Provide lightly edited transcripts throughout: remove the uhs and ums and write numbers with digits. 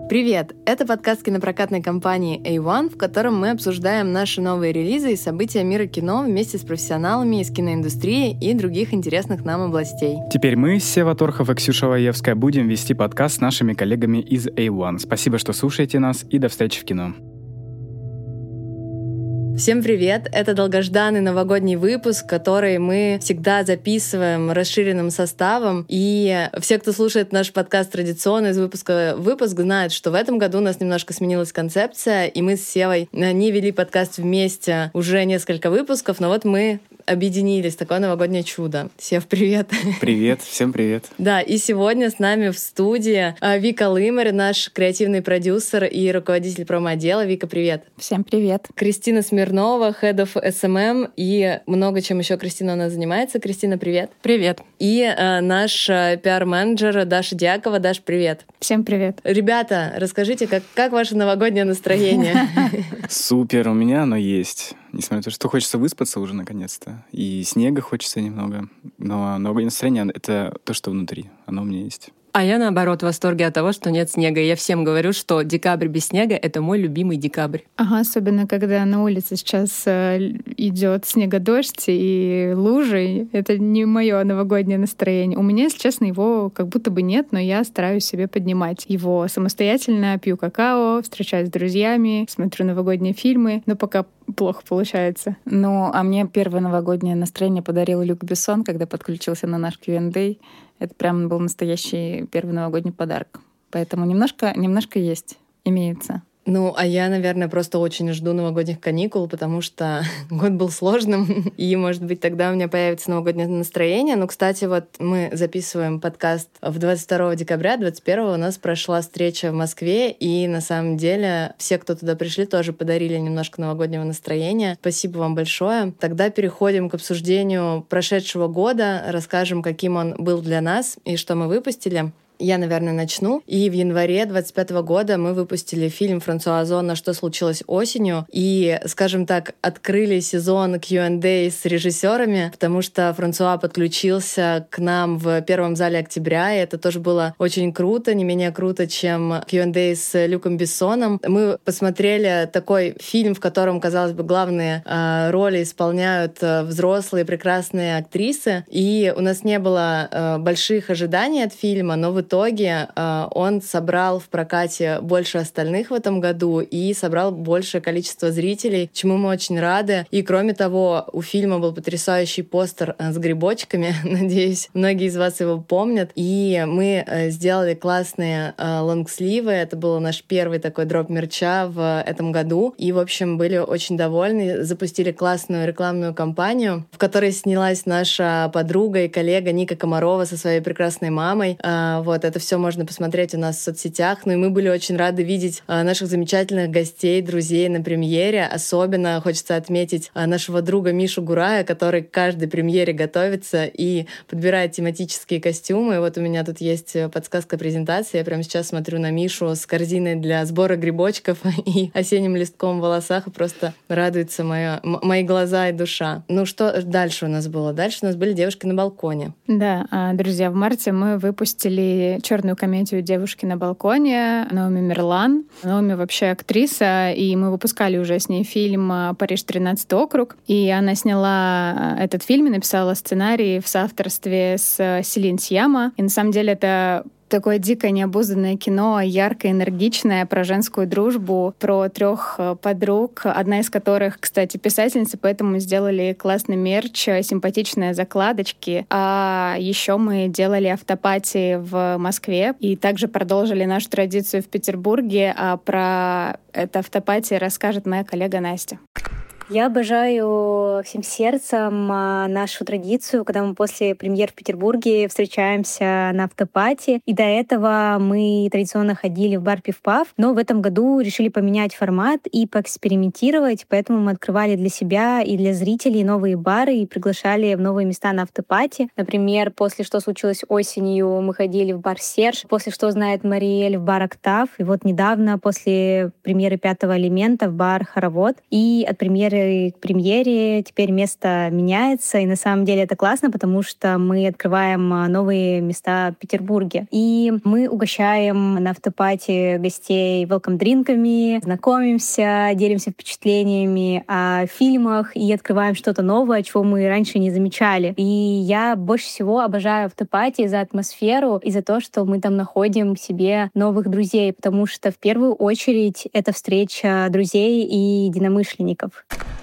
Привет! Это подкаст кинопрокатной компании A1, в котором мы обсуждаем наши новые релизы и события мира кино вместе с профессионалами из киноиндустрии и других интересных нам областей. Теперь мы, Сева Торхов и Ксюша Лаевская, будем вести подкаст с нашими коллегами из A1. Спасибо, что слушаете нас, и до встречи в кино. Всем привет! Это долгожданный новогодний выпуск, который мы всегда записываем расширенным составом. И все, кто слушает наш подкаст традиционно из выпуска в выпуск, знают, что в этом году у нас немножко сменилась концепция, и мы с Севой не вели подкаст вместе уже несколько выпусков, но вот мы объединились. Такое новогоднее чудо. Сев, привет! Привет, всем привет! Да, и сегодня с нами в студии Вика Лымарь, наш креативный продюсер и руководитель промо-отдела. Вика, привет! Всем привет! Кристина Смирнова, Head of SMM, и много чем еще Кристина у нас занимается. Кристина, привет! Привет! И наш пиар-менеджер Даша Дьякова. Даш, привет! Всем привет! Ребята, расскажите, как ваше новогоднее настроение? Супер, у меня оно есть. Несмотря на то, что хочется выспаться уже наконец-то. И снега хочется немного. Но новогоднее настроение — это то, что внутри. Оно у меня есть. А я, наоборот, в восторге от того, что нет снега. И я всем говорю, что декабрь без снега — это мой любимый декабрь. Ага, особенно когда на улице сейчас идет снегодождь и лужи. Это не мое новогоднее настроение. У меня, если честно, его как будто бы нет, но я стараюсь себе поднимать его самостоятельно. Пью какао, встречаюсь с друзьями, смотрю новогодние фильмы, но пока плохо получается. Ну, а мне первое новогоднее настроение подарил Люк Бессон, когда подключился на наш Q&A. Это прям был настоящий первый новогодний подарок. Поэтому немножко есть, имеется. Ну, а я, наверное, просто очень жду новогодних каникул, потому что год был сложным, и, может быть, тогда у меня появится новогоднее настроение. Но, кстати, вот мы записываем подкаст в 22 декабря, 21 у нас прошла встреча в Москве, и, на самом деле, все, кто туда пришли, тоже подарили немножко новогоднего настроения. Спасибо вам большое. Тогда переходим к обсуждению прошедшего года, расскажем, каким он был для нас и что мы выпустили. Я, наверное, начну. И в январе 2025 года мы выпустили фильм Франсуа Озона «Что случилось осенью?» и, скажем так, открыли сезон Q&A с режиссерами, потому что Франсуа подключился к нам в первом зале октября, и это тоже было очень круто, не менее круто, чем Q&A с Люком Бессоном. Мы посмотрели такой фильм, в котором, казалось бы, главные роли исполняют взрослые прекрасные актрисы, и у нас не было больших ожиданий от фильма, но в итоге он собрал в прокате больше остальных в этом году и собрал большее количество зрителей, чему мы очень рады. И кроме того, у фильма был потрясающий постер с грибочками. Надеюсь, многие из вас его помнят. И мы сделали классные лонгсливы. Это был наш первый такой дроп мерча в этом году. И, в общем, были очень довольны. Запустили классную рекламную кампанию, в которой снялась наша подруга и коллега Ника Комарова со своей прекрасной мамой. Вот, это все можно посмотреть у нас в соцсетях. Ну и мы были очень рады видеть наших замечательных гостей, друзей на премьере. Особенно хочется отметить нашего друга Мишу Гурая, который к каждой премьере готовится и подбирает тематические костюмы. И вот у меня тут есть подсказка презентации. Я прямо сейчас смотрю на Мишу с корзиной для сбора грибочков и осенним листком в волосах, и просто радуются мои глаза и душа. Ну что дальше у нас было? Дальше у нас были «Девушки на балконе». Да, друзья, в марте мы выпустили черную комедию «Девушки на балконе» Наоми Мирлан. Наоми вообще актриса, и мы выпускали уже с ней фильм «Париж, 13-й округ». И она сняла этот фильм и написала сценарий в соавторстве с Селин Сьяма. И на самом деле это такое дикое, необузданное кино, яркое, энергичное, про женскую дружбу, про 3 подруг, одна из которых, кстати, писательница, поэтому мы сделали классный мерч, симпатичные закладочки. А еще мы делали автопати в Москве и также продолжили нашу традицию в Петербурге. А про это автопати расскажет моя коллега Настя. Я обожаю всем сердцем нашу традицию, когда мы после премьер в Петербурге встречаемся на автопати. И до этого мы традиционно ходили в бар «Пив-пав», но в этом году решили поменять формат и поэкспериментировать, поэтому мы открывали для себя и для зрителей новые бары и приглашали в новые места на автопати. Например, после «Что случилось осенью» мы ходили в бар «Серж», после «Что знает Мариэль» в бар «Октав», и вот недавно после премьеры «Пятого элемента» в бар «Хоровод», и от премьеры ближе к премьере, теперь место меняется, и на самом деле это классно, потому что мы открываем новые места в Петербурге. И мы угощаем на автопати гостей welcome-дринками, знакомимся, делимся впечатлениями о фильмах и открываем что-то новое, чего мы раньше не замечали. И я больше всего обожаю автопати за атмосферу и за то, что мы там находим себе новых друзей, потому что в первую очередь это встреча друзей и единомышленников.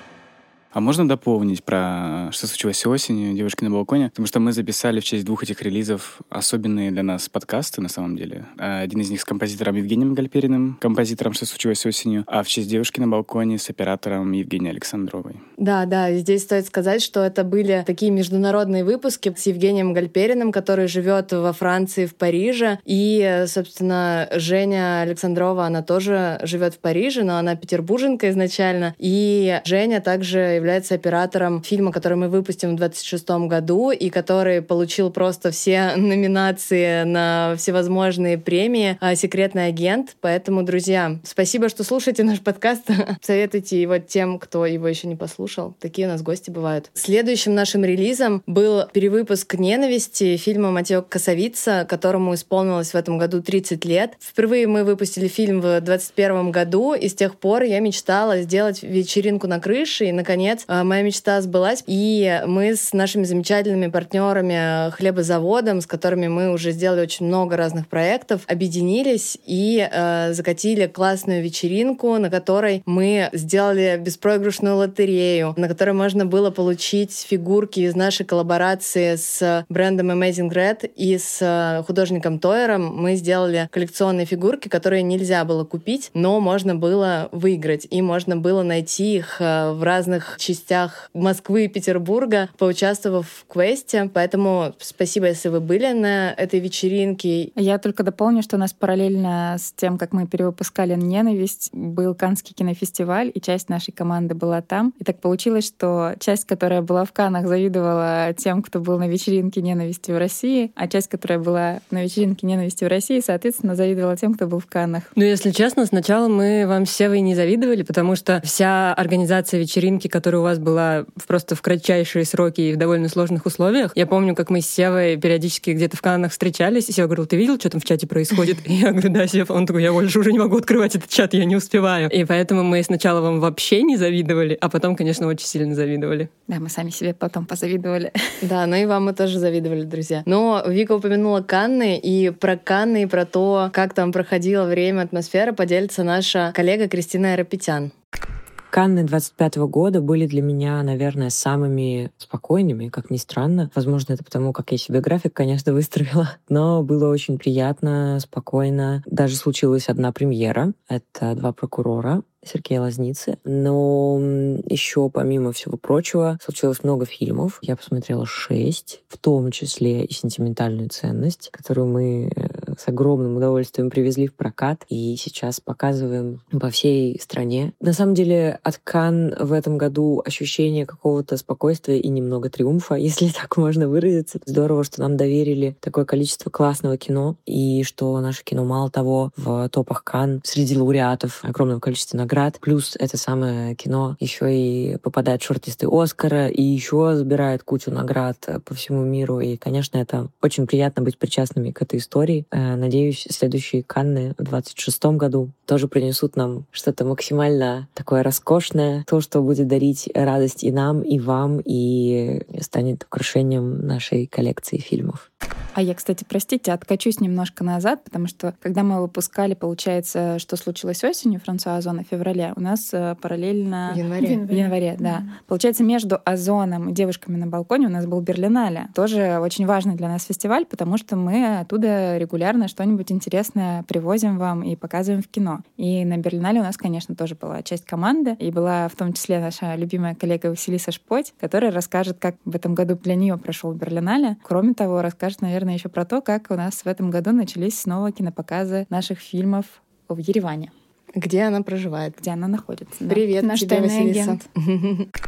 А можно дополнить про «Что случилось осенью», «Девушки на балконе»? Потому что мы записали в честь 2 этих релизов особенные для нас подкасты, на самом деле. Один из них с композитором Евгением Гальпериным, композитором «Что случилось осенью», а в честь «Девушки на балконе» с оператором Евгенией Александровой. Да, здесь стоит сказать, что это были такие международные выпуски с Евгением Гальпериным, который живет во Франции, в Париже. И, собственно, Женя Александрова, она тоже живет в Париже, но она петербурженка изначально. И Женя также является оператором фильма, который мы выпустим в 2026 году и который получил просто все номинации на всевозможные премии «Секретный агент». Поэтому, друзья, спасибо, что слушаете наш подкаст. Советуйте его тем, кто его еще не послушал. Такие у нас гости бывают. Следующим нашим релизом был перевыпуск «Ненависти» фильма Матео Кассавица, которому исполнилось в этом году 30 лет. Впервые мы выпустили фильм в 2021 году, и с тех пор я мечтала сделать вечеринку на крыше, и, наконец, моя мечта сбылась. И мы с нашими замечательными партнерами хлебозаводом, с которыми мы уже сделали очень много разных проектов, объединились и закатили классную вечеринку, на которой мы сделали беспроигрышную лотерею, на которой можно было получить фигурки из нашей коллаборации с брендом Amazing Red и с художником Тойером. Мы сделали коллекционные фигурки, которые нельзя было купить, но можно было выиграть. И можно было найти их в разных частях Москвы и Петербурга, поучаствовав в квесте. Поэтому спасибо, если вы были на этой вечеринке. Я только дополню, что у нас параллельно с тем, как мы перевыпускали «Ненависть», был Каннский кинофестиваль, и часть нашей команды была там. И так получилось, что часть, которая была в Каннах, завидовала тем, кто был на вечеринке «Ненависти» в России, а часть, которая была на вечеринке «Ненависти» в России, соответственно, завидовала тем, кто был в Каннах. Ну, если честно, сначала мы вам с Севой не завидовали, потому что вся организация вечеринки, которая у вас была просто в кратчайшие сроки и в довольно сложных условиях. Я помню, как мы с Севой периодически где-то в Каннах встречались, и Сева говорил: ты видел, что там в чате происходит? И я говорю: да, Сева. Он такой: я больше уже не могу открывать этот чат, я не успеваю. И поэтому мы сначала вам вообще не завидовали, а потом, конечно, очень сильно завидовали. Да, мы сами себе потом позавидовали. Да, ну и вам мы тоже завидовали, друзья. Но Вика упомянула Канны, и про Канны, и про то, как там проходило время, атмосфера, поделится наша коллега Кристина Айрапетян. Канны 25 года были для меня, наверное, самыми спокойными, как ни странно. Возможно, это потому, как я себе график, конечно, выстроила. Но было очень приятно, спокойно. Даже случилась одна премьера. Это «Два прокурора» Сергея Лазницы. Но еще, помимо всего прочего, случилось много фильмов. Я посмотрела 6, в том числе и «Сентиментальную ценность», которую мы с огромным удовольствием привезли в прокат и сейчас показываем по всей стране. На самом деле, от Канн в этом году ощущение какого-то спокойствия и немного триумфа, если так можно выразиться. Здорово, что нам доверили такое количество классного кино, и что наше кино, мало того, в топах Канн среди лауреатов огромного количества наград. Плюс это самое кино еще и попадает в шорт-листы Оскара, и еще забирает кучу наград по всему миру. И, конечно, это очень приятно быть причастными к этой истории. Надеюсь, следующие Канны в 2026 году тоже принесут нам что-то максимально такое роскошное, то, что будет дарить радость и нам, и вам, и станет украшением нашей коллекции фильмов. А я, кстати, простите, откачусь немножко назад, потому что, когда мы выпускали, получается, «Что случилось осенью» Франсуа Озона в феврале, у нас параллельно... В январе, да. Получается, между «Озоном» и «Девушками на балконе» у нас был «Берлинале». Тоже очень важный для нас фестиваль, потому что мы оттуда регулярно что-нибудь интересное привозим вам и показываем в кино. И на «Берлинале» у нас, конечно, тоже была часть команды, и была в том числе наша любимая коллега Василиса Шпоть, которая расскажет, как в этом году для нее прошел «Берлинале». Кроме того, расскажет, наверное, еще про то, как у нас в этом году начались снова кинопоказы наших фильмов в Ереване. Где она проживает. Где она находится. Привет, наш тебе, тайный Василиса. агент.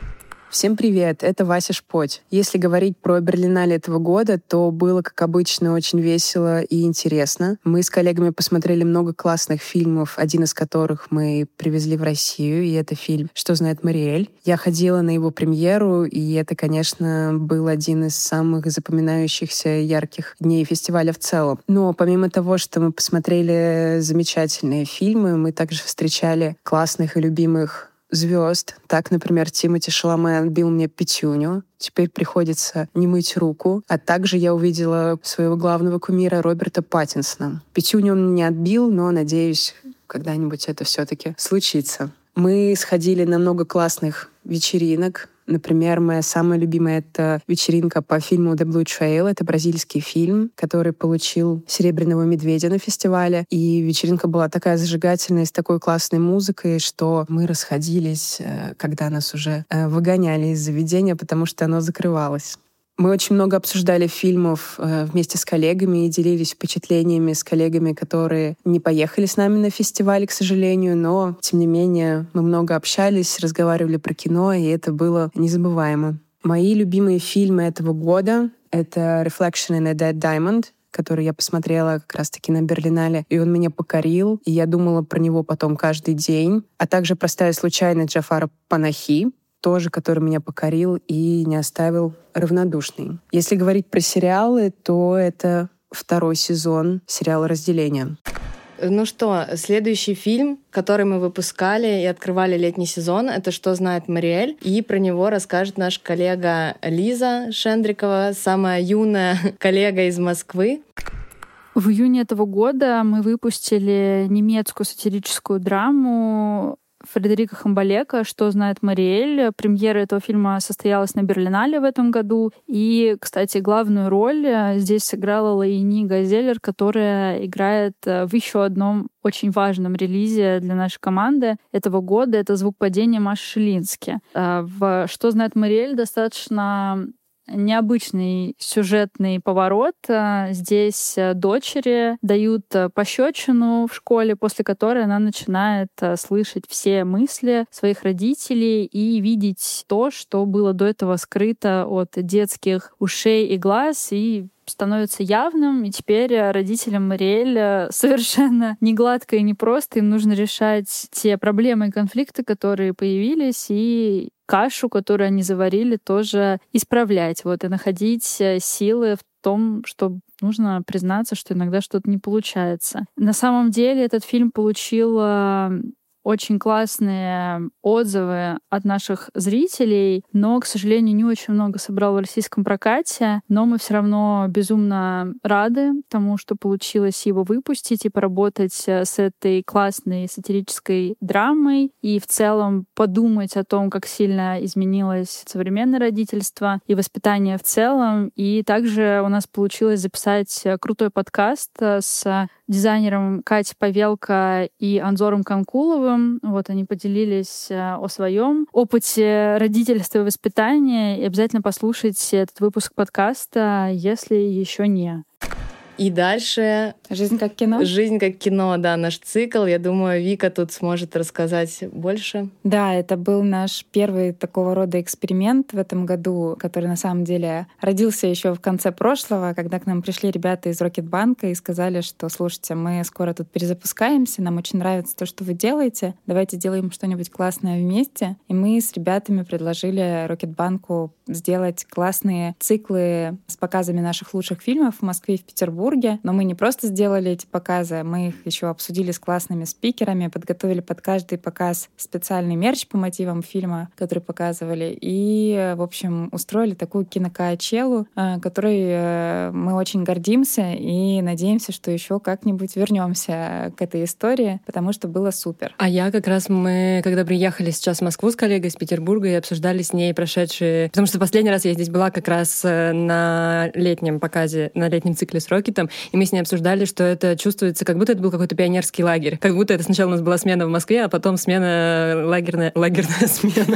Всем привет, это Вася Шпоть. Если говорить про Берлинале этого года, то было, как обычно, очень весело и интересно. Мы с коллегами посмотрели много классных фильмов, один из которых мы привезли в Россию, и это фильм «Что знает Мариэль». Я ходила на его премьеру, и это, конечно, был один из самых запоминающихся ярких дней фестиваля в целом. Но помимо того, что мы посмотрели замечательные фильмы, мы также встречали классных и любимых звезд. Так, например, Тимоти Шаломе отбил мне пятюню. Теперь приходится не мыть руку. А также я увидела своего главного кумира Роберта Паттинсона. Пятюню он не отбил, но, надеюсь, когда-нибудь это все-таки случится. Мы сходили на много классных вечеринок. Например, моя самая любимая — это вечеринка по фильму «The Blue Trail». Это бразильский фильм, который получил «Серебряного медведя» на фестивале. И вечеринка была такая зажигательная, с такой классной музыкой, что мы расходились, когда нас уже выгоняли из заведения, потому что оно закрывалось. Мы очень много обсуждали фильмов вместе с коллегами и делились впечатлениями с коллегами, которые не поехали с нами на фестиваль, к сожалению, но, тем не менее, мы много общались, разговаривали про кино, и это было незабываемо. Мои любимые фильмы этого года — это «Reflection in a Dead Diamond», который я посмотрела как раз-таки на Берлинале, и он меня покорил, и я думала про него потом каждый день, а также «Простая случайность» Джафара Панахи, тоже, который меня покорил и не оставил равнодушной. Если говорить про сериалы, то это 2-й сезон сериала «Разделение». Ну что, следующий фильм, который мы выпускали и открывали летний сезон, это «Что знает Мариэль». И про него расскажет наш коллега Лиза Шендрикова, самая юная коллега из Москвы. В июне этого года мы выпустили немецкую сатирическую драму Фредерика Хамбалека «Что знает Мариэль». Премьера этого фильма состоялась на Берлинале в этом году. И, кстати, главную роль здесь сыграла Лаини Газеллер, которая играет в еще одном очень важном релизе для нашей команды этого года. Это «Звук падения» Маши Шилински. В «Что знает Мариэль» достаточно необычный сюжетный поворот. Здесь дочери дают пощечину в школе, после которой она начинает слышать все мысли своих родителей и видеть то, что было до этого скрыто от детских ушей и глаз, и становится явным, и теперь родителям Мариэль совершенно не гладко и непросто. Им нужно решать те проблемы и конфликты, которые появились, и кашу, которую они заварили, тоже исправлять. Вот, и находить силы в том, что нужно признаться, что иногда что-то не получается. На самом деле этот фильм получил очень классные отзывы от наших зрителей, но, к сожалению, не очень много собрал в российском прокате. Но мы все равно безумно рады тому, что получилось его выпустить и поработать с этой классной сатирической драмой и в целом подумать о том, как сильно изменилось современное родительство и воспитание в целом. И также у нас получилось записать крутой подкаст с дизайнером Катей Павелко и Анзором Канкуловым. Вот они поделились о своем опыте родительства и воспитания. И обязательно послушайте этот выпуск подкаста, если еще не. И дальше... «Жизнь как кино». «Жизнь как кино», да, наш цикл. Я думаю, Вика тут сможет рассказать больше. Да, это был наш первый такого рода эксперимент в этом году, который на самом деле родился еще в конце прошлого, когда к нам пришли ребята из Рокетбанка и сказали, что, слушайте, мы скоро тут перезапускаемся, нам очень нравится то, что вы делаете, давайте сделаем что-нибудь классное вместе. И мы с ребятами предложили Рокетбанку сделать классные циклы с показами наших лучших фильмов в Москве и в Петербурге. Но мы не просто сделали эти показы, мы их еще обсудили с классными спикерами, подготовили под каждый показ специальный мерч по мотивам фильма, который показывали, и, в общем, устроили такую кинокоачеллу, которой мы очень гордимся и надеемся, что еще как-нибудь вернемся к этой истории, потому что было супер. А я как раз, мы, когда приехали сейчас в Москву с коллегой из Петербурга и обсуждали с ней прошедшие... Потому что последний раз я здесь была как раз на летнем показе, на летнем цикле с Рокетом, и мы с ней обсуждали, что это чувствуется, как будто это был какой-то пионерский лагерь. Как будто это сначала у нас была смена в Москве, а потом смена лагерная смена.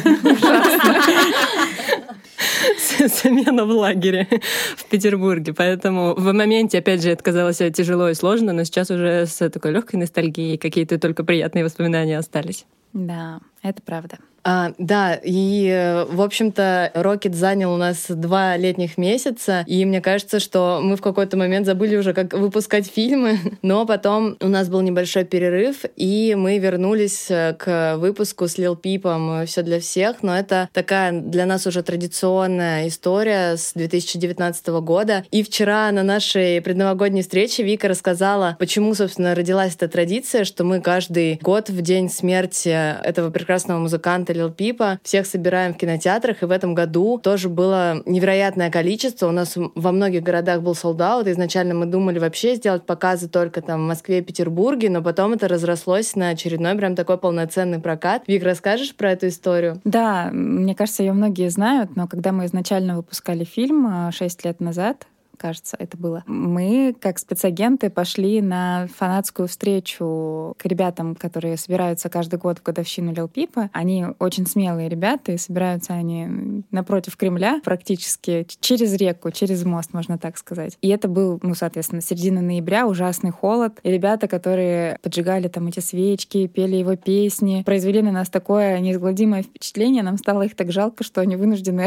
Замена в лагере в Петербурге. Поэтому в моменте, опять же, это казалось тяжело и сложно, но сейчас уже с такой легкой ностальгией какие-то только приятные воспоминания остались. Да, это правда. Да, и, в общем-то, Rocket занял у нас 2 летних месяца, и мне кажется, что мы в какой-то момент забыли уже, как выпускать фильмы, но потом у нас был небольшой перерыв, и мы вернулись к выпуску с Lil Peep'ом «Все для всех», но это такая для нас уже традиционная история с 2019 года. И вчера на нашей предновогодней встрече Вика рассказала, почему, собственно, родилась эта традиция, что мы каждый год в день смерти этого прекрасного музыканта Lil Peep'а всех собираем в кинотеатрах, и в этом году тоже было невероятное количество. У нас во многих городах был солд-аут. Изначально мы думали вообще сделать показы только там в Москве и Петербурге, но потом это разрослось на очередной прям такой полноценный прокат. Вик, расскажешь про эту историю? Да, мне кажется, ее многие знают, но когда мы изначально выпускали фильм 6 лет назад, кажется, это было. Мы, как спецагенты, пошли на фанатскую встречу к ребятам, которые собираются каждый год в годовщину Lil Peep'а. Они очень смелые ребята, и собираются они напротив Кремля, практически через реку, через мост, можно так сказать. И это был, соответственно, середина ноября, ужасный холод. И ребята, которые поджигали там эти свечки, пели его песни, произвели на нас такое неизгладимое впечатление. Нам стало их так жалко, что они вынуждены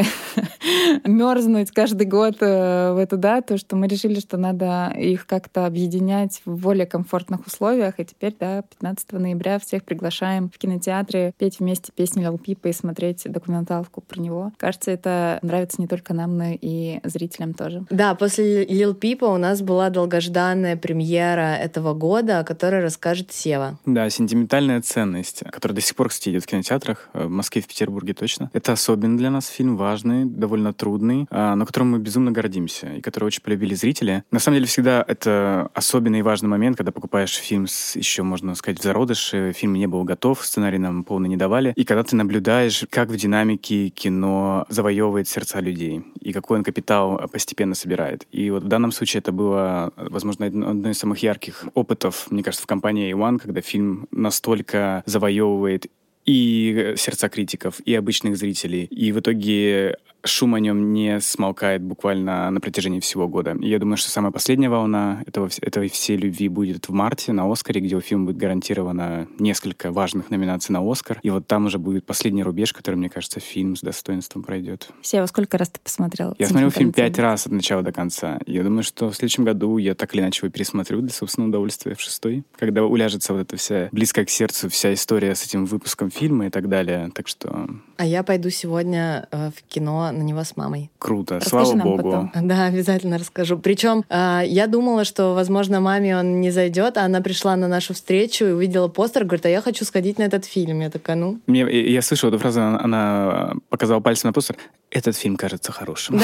мерзнуть каждый год в эту дату, что мы решили, что надо их как-то объединять в более комфортных условиях. И теперь, 15 ноября всех приглашаем в кинотеатры петь вместе песни Lil Peep'а и смотреть документалку про него. Кажется, это нравится не только нам, но и зрителям тоже. Да, после Lil Peep'а у нас была долгожданная премьера этого года, о которой расскажет Сева. Да, «Сентиментальная ценность», которая до сих пор, кстати, идет в кинотеатрах, в Москве, в Петербурге точно. Это особенный для нас фильм, важный, довольно трудный, но которым мы безумно гордимся, и который очень полюбили зрители. На самом деле, всегда это особенный и важный момент, когда покупаешь фильм еще, можно сказать, в зародыше, фильм не был готов, сценарий нам полно не давали, и когда ты наблюдаешь, как в динамике кино завоевывает сердца людей, и какой он капитал постепенно собирает. И вот в данном случае это было, возможно, одно из самых ярких опытов, мне кажется, в компании A1, когда фильм настолько завоевывает и сердца критиков, и обычных зрителей, и в итоге шум о нем не смолкает буквально на протяжении всего года. И я думаю, что самая последняя волна этой всей любви будет в марте на «Оскаре», где у фильма будет гарантировано несколько важных номинаций на «Оскар». И вот там уже будет последний рубеж, который, мне кажется, фильм с достоинством пройдет. Сева, сколько раз ты посмотрел? Я смотрел фильм 5 раз от начала до конца. Я думаю, что в следующем году я так или иначе его пересмотрю для собственного удовольствия в 6-й, когда уляжется вот эта вся близкая к сердцу вся история с этим выпуском фильма и так далее. Так что... А я пойду сегодня в кино на него с мамой. Круто, Расскажи слава нам богу. потом. Да, обязательно расскажу. Причем я думала, что, возможно, маме он не зайдет, а она пришла на нашу встречу и увидела постер, говорит, а я хочу сходить на этот фильм. Я такая, Я слышал эту фразу, она показала пальцем на постер. Этот фильм кажется хорошим.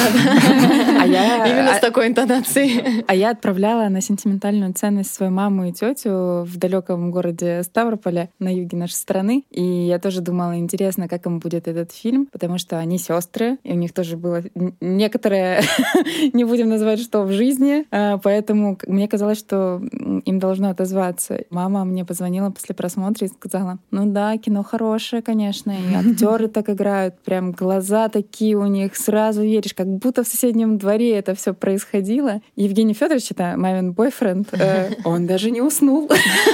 Именно с такой интонацией. А я отправляла на сентиментальную ценность свою маму и тетю в далеком городе Ставрополе на юге нашей страны. И я тоже думала, интересно, как им будет этот фильм, потому что они сестры, и у них тоже было некоторое, не будем называть, что в жизни, поэтому мне казалось, что им должно отозваться. Мама мне позвонила после просмотра и сказала, кино хорошее, конечно, и актеры так играют, прям глаза такие у них, сразу веришь, как будто в соседнем дворе это все происходило. Евгений Федорович, это мамин бойфренд, он даже не уснул.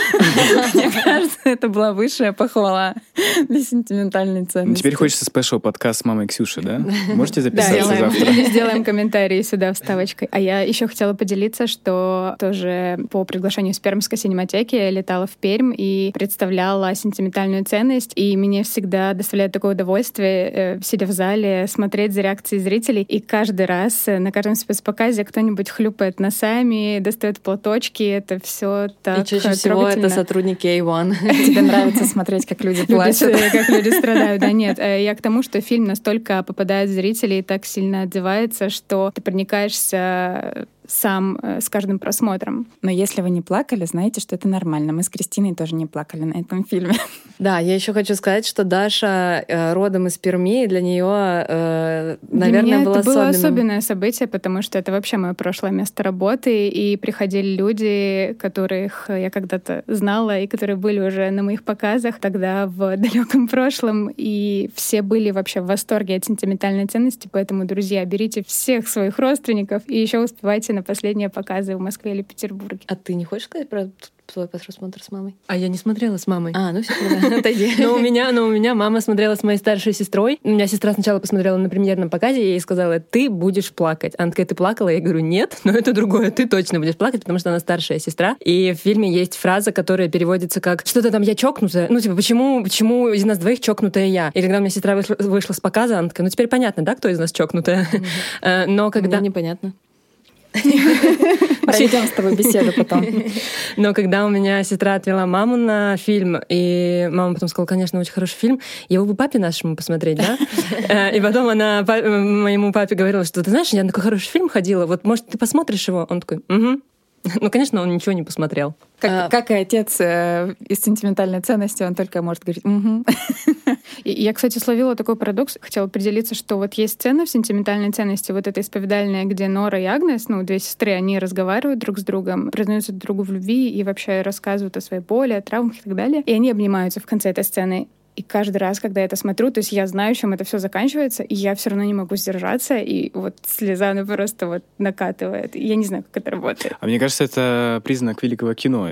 Мне кажется, это была высшая похвала для сентиментальной ценности. Теперь хочется спешл-подкаст с мамой Ксюши, да? Можете записаться завтра? Сделаем комментарии сюда вставочкой. А я еще хотела поделиться, что тоже по приглашению с Пермской синематеки летала в Пермь и представляла сентиментальную ценность. И мне всегда доставляет такое удовольствие, сидя в зале, смотреть за реакцией зрителей. И каждый раз на каждом спецпоказе кто-нибудь хлюпает носами, достает платочки. Это все так трогательно. И чаще всего это сотрудники A1. Тебе нравится смотреть, как люди плачут? Как люди страдают. Да нет, я к тому, что фильм настолько попадает в зрителей и так сильно отзывается, что ты проникаешься сам с каждым просмотром. Но если вы не плакали, знаете, что это нормально. Мы с Кристиной тоже не плакали на этом фильме. Да, я еще хочу сказать, что Даша родом из Перми, и для нее, наверное, было особенное событие, потому что это вообще мое прошлое место работы, и приходили люди, которых я когда-то знала, и которые были уже на моих показах тогда в далеком прошлом, и все были вообще в восторге от сентиментальной ценности, поэтому, друзья, берите всех своих родственников и еще успевайте на последние показы в Москве или Петербурге. А ты не хочешь сказать про свой просмотр с мамой? А я не смотрела с мамой. Ну все, отойди. Но у меня мама смотрела с моей старшей сестрой. У меня сестра сначала посмотрела на премьерном показе, и ей сказала: ты будешь плакать. Она такая: ты плакала? Я говорю: нет, но это другое. Ты точно будешь плакать, потому что она старшая сестра. И в фильме есть фраза, которая переводится как: что-то там, я чокнутая. Почему из нас двоих чокнутая я? И когда у меня сестра вышла с показа, она такая: теперь понятно, да, кто из нас чокнутая? Но когда... Мне непонятно. Проведем с тобой беседу потом. Но когда у меня сестра отвела маму на фильм, и мама потом сказала: конечно, очень хороший фильм, его бы папе нашему посмотреть, да? И потом она моему папе говорила, что ты знаешь, я на такой хороший фильм ходила, вот, может, ты посмотришь его? Он такой: угу. Ну, конечно, он ничего не посмотрел. Как и отец из «Сентиментальной ценности», он только может говорить «угу». Я, кстати, словила такой парадокс. Хотела поделиться, что вот есть сцена в «Сентиментальной ценности», вот эта исповедальная, где Нора и Агнес, две сестры, они разговаривают друг с другом, признаются друг другу в любви и вообще рассказывают о своей боли, о травмах и так далее. И они обнимаются в конце этой сцены. И каждый раз, когда я это смотрю, то есть я знаю, чем это все заканчивается, и я все равно не могу сдержаться, и вот слеза, просто вот накатывает. И я не знаю, как это работает. А мне кажется, это признак великого кино.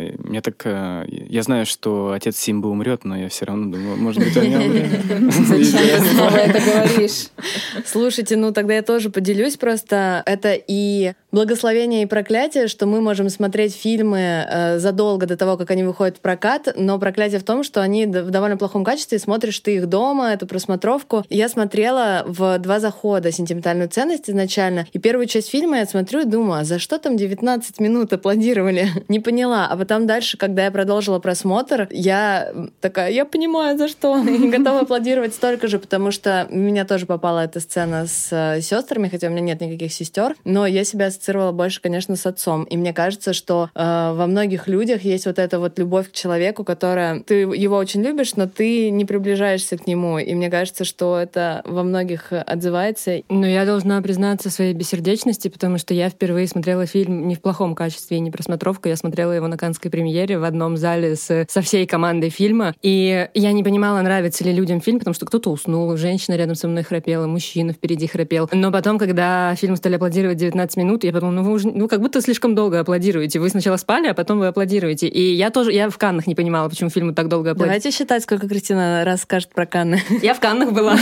Я знаю, что отец Симбы умрет, но я все равно думаю, может быть, он не умрет. Зачем ты снова это говоришь? Слушайте, тогда я тоже поделюсь просто. Это и благословение, и проклятие, что мы можем смотреть фильмы задолго до того, как они выходят в прокат, но проклятие в том, что они в довольно плохом качестве, смотришь ты их дома, эту просмотровку. Я смотрела в 2 захода «Сентиментальную ценность» изначально, и первую часть фильма я смотрю и думаю: а за что там 19 минут аплодировали? Не поняла. А потом дальше, когда я продолжила просмотр, я такая: я понимаю, за что. И готова аплодировать столько же, потому что в меня тоже попала эта сцена с сестрами, хотя у меня нет никаких сестер, но я себя ассоциировала больше, конечно, с отцом. И мне кажется, что во многих людях есть вот эта вот любовь к человеку, которая... Ты его очень любишь, но ты не приближаешься к нему. И мне кажется, что это во многих отзывается. Но я должна признаться своей бессердечности, потому что я впервые смотрела фильм не в плохом качестве, не просмотровка. Я смотрела его на Каннской премьере в одном зале со всей командой фильма. И я не понимала, нравится ли людям фильм, потому что кто-то уснул, женщина рядом со мной храпела, мужчина впереди храпел. Но потом, когда фильм стали аплодировать 19 минут, я подумала: вы уже, как будто слишком долго аплодируете. Вы сначала спали, а потом вы аплодируете. И я в Каннах не понимала, почему фильму так долго аплодировали. Давайте считать, сколько Кристина расскажет про Канны. Я в Каннах была.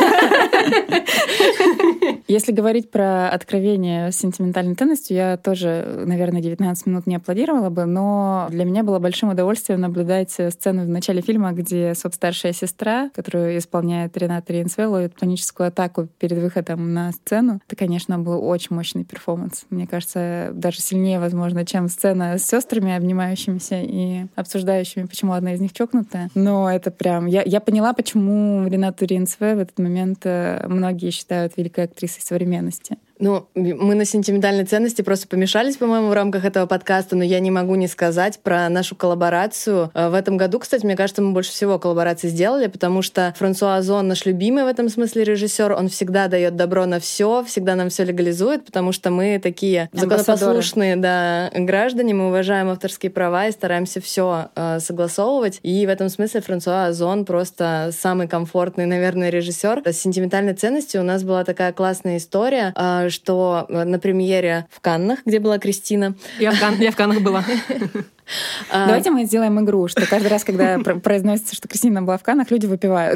Если говорить про откровение с «Сентиментальной ценностью», я тоже, наверное, 19 минут не аплодировала бы, но для меня было большим удовольствием наблюдать сцену в начале фильма, где старшая сестра, которую исполняет Рената Рейнсвелл, ловит паническую атаку перед выходом на сцену. Это, конечно, был очень мощный перформанс. Мне кажется, даже сильнее, возможно, чем сцена с сестрами, обнимающимися и обсуждающими, почему одна из них чокнутая. Но это прям... Я поняла, почему Ренату Рейнсвелл в этот момент многие считают великой актрисой современности. Мы на «Сентиментальной ценности» просто помешались, по-моему, в рамках этого подкаста, но я не могу не сказать про нашу коллаборацию. В этом году, кстати, мне кажется, мы больше всего коллабораций сделали, потому что Франсуа Озон, наш любимый в этом смысле режиссер, он всегда дает добро на все, всегда нам все легализует, потому что мы такие законопослушные граждане, мы уважаем авторские права и стараемся все согласовывать. И в этом смысле Франсуа Озон просто самый комфортный, наверное, режиссер. С «Сентиментальной ценностью» у нас была такая классная история, что на премьере в Каннах, где была Кристина... Я в Каннах была. Давайте мы сделаем игру, что каждый раз, когда произносится, что Кристина была в Каннах, люди выпивают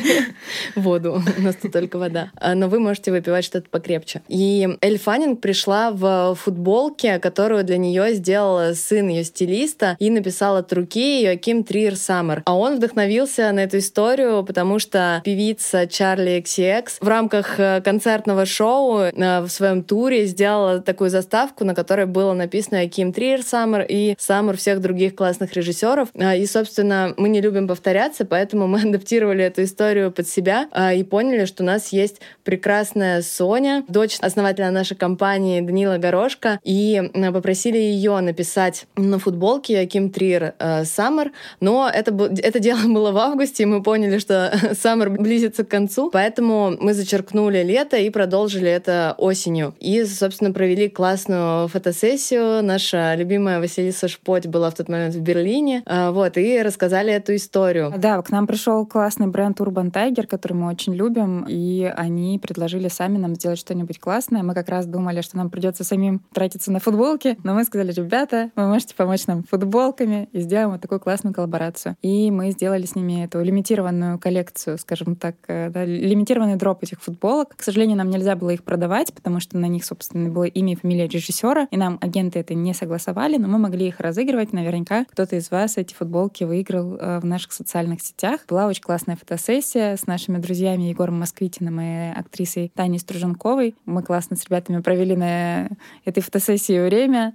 воду. У нас тут только вода. Но вы можете выпивать что-то покрепче. И Эль Фаннинг пришла в футболке, которую для нее сделал сын ее стилиста, и написал от руки Йоаким Триер Саммер. А он вдохновился на эту историю, потому что певица Чарли XCX в рамках концертного шоу в своем туре сделала такую заставку, на которой было написано Йоаким Триер Саммер и Саммер всех других классных режиссеров. И, собственно, мы не любим повторяться, поэтому мы адаптировали эту историю под себя и поняли, что у нас есть прекрасная Соня, дочь основателя нашей компании Данила Горошко, и попросили ее написать на футболке Йоаким Триер Саммер, но это дело было в августе, и мы поняли, что Саммер близится к концу, поэтому мы зачеркнули лето и продолжили это осенью. И, собственно, провели классную фотосессию. Наша любимая Василиса Шпой работе была в тот момент в Берлине, и рассказали эту историю. Да, к нам пришел классный бренд Urban Tiger, который мы очень любим, и они предложили сами нам сделать что-нибудь классное. Мы как раз думали, что нам придется самим тратиться на футболки, но мы сказали: ребята, вы можете помочь нам футболками, и сделаем вот такую классную коллаборацию. И мы сделали с ними эту лимитированную коллекцию, скажем так, лимитированный дроп этих футболок. К сожалению, нам нельзя было их продавать, потому что на них, собственно, было имя и фамилия режиссера, и нам агенты это не согласовали, но мы могли их разыгрывать. Наверняка кто-то из вас эти футболки выиграл в наших социальных сетях. Была очень классная фотосессия с нашими друзьями Егором Москвитиным и актрисой Таней Струженковой. Мы классно с ребятами провели на этой фотосессии время.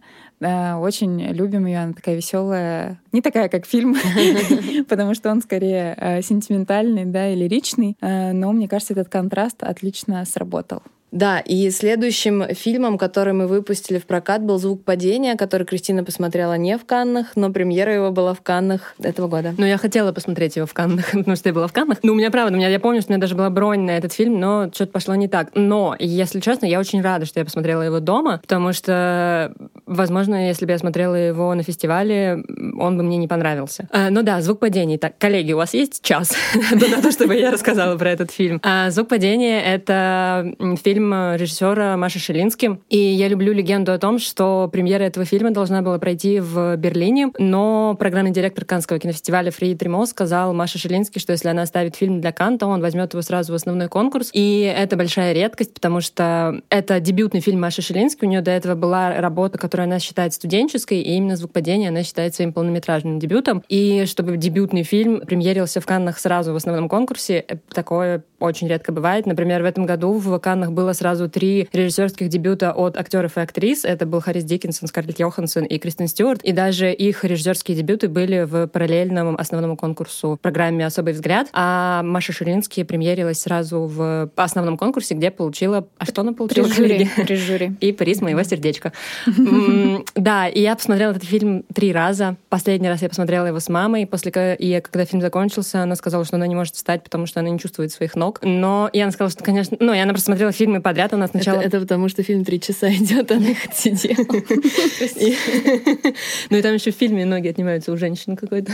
Очень любим ее, она такая веселая, не такая, как фильм, потому что он скорее сентиментальный, и лиричный, но мне кажется, этот контраст отлично сработал. Да, и следующим фильмом, который мы выпустили в прокат, был «Звук падения», который Кристина посмотрела не в Каннах, но премьера его была в Каннах этого года. Я хотела посмотреть его в Каннах, потому что я была в Каннах. У меня, правда, я помню, что у меня даже была бронь на этот фильм, но что-то пошло не так. Но, если честно, я очень рада, что я посмотрела его дома, потому что, возможно, если бы я смотрела его на фестивале, он бы мне не понравился. Но да, «Звук падения». Так, коллеги, у вас есть час на то, чтобы я рассказала про этот фильм? «Звук падения» — это фильм режиссера Маши Шилински. И я люблю легенду о том, что премьера этого фильма должна была пройти в Берлине, но программный директор Каннского кинофестиваля Фрид Тремо сказал Маше Шилински, что если она оставит фильм для Канн, то он возьмет его сразу в основной конкурс. И это большая редкость, потому что это дебютный фильм Маши Шилински. У нее до этого была работа, которую она считает студенческой, и именно «Звук падения» она считает своим полнометражным дебютом. И чтобы дебютный фильм премьерился в Каннах сразу в основном конкурсе, такое очень редко бывает. Например, в этом году в Каннах было сразу 3 режиссерских дебюта от актеров и актрис. Это был Харрис Диккенсон, Скарлетт Йоханссон и Кристен Стюарт. И даже их режиссерские дебюты были в параллельном основному конкурсу в программе «Особый взгляд». А Маша Шилински премьерилась сразу в основном конкурсе, где получила... А что она получила? Приз жюри. И приз моего сердечка. Да, и я посмотрела этот фильм 3 раза. Последний раз я посмотрела его с мамой. И когда фильм закончился, она сказала, что она не может встать, потому что она не чувствует своих ног. Но и она сказала, что, конечно... и она просто смотрела фильмы подряд. Она сначала... Это потому, что фильм 3 часа идет, она их отсидела. И там еще в фильме ноги отнимаются у женщины какой-то.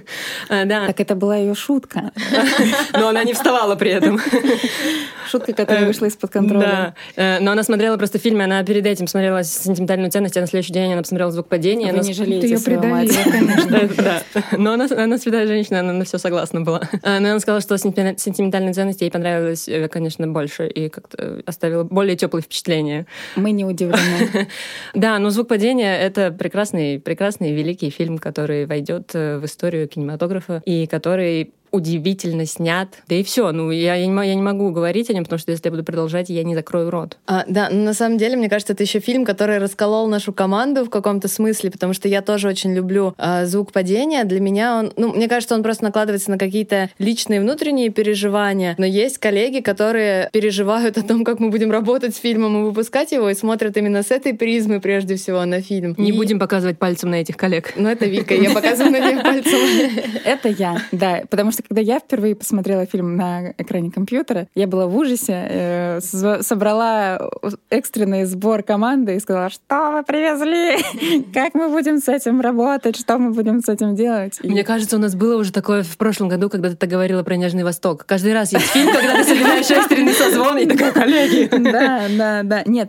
Так это была ее шутка. Но она не вставала при этом. Шутка, которая вышла из-под контроля. Да. Но она смотрела просто фильм, она перед этим смотрела «Сентиментальную ценность», а на следующий день она посмотрела «Звук падения». Вы не жалеете своего мать, конечно. Но она святая женщина, она на все согласна была. Но она сказала, что «Сентиментальная ценность» ей понравилась, конечно, больше и как-то оставила более теплые впечатления. Мы не удивлены. Да, но «Звук падения» — это прекрасный великий фильм, который войдет в историю кинематографа и который удивительно снят. Да и все. Я не могу говорить о нем, потому что если я буду продолжать, я не закрою рот. Да, на самом деле, мне кажется, это еще фильм, который расколол нашу команду в каком-то смысле, потому что я тоже очень люблю «Звук падения». Для меня он... мне кажется, он просто накладывается на какие-то личные внутренние переживания. Но есть коллеги, которые переживают о том, как мы будем работать с фильмом и выпускать его, и смотрят именно с этой призмы прежде всего на фильм. Не будем показывать пальцем на этих коллег. Это Вика, я показываю на них пальцем. Это я, да. Потому что когда я впервые посмотрела фильм на экране компьютера, я была в ужасе, собрала экстренный сбор команды и сказала, что вы привезли, как мы будем с этим работать, что мы будем с этим делать. Мне кажется, у нас было уже такое в прошлом году, когда ты так говорила про «Нежный Восток». Каждый раз есть фильм, когда ты собираешь экстренный созвон и такая, коллеги. Да. Нет,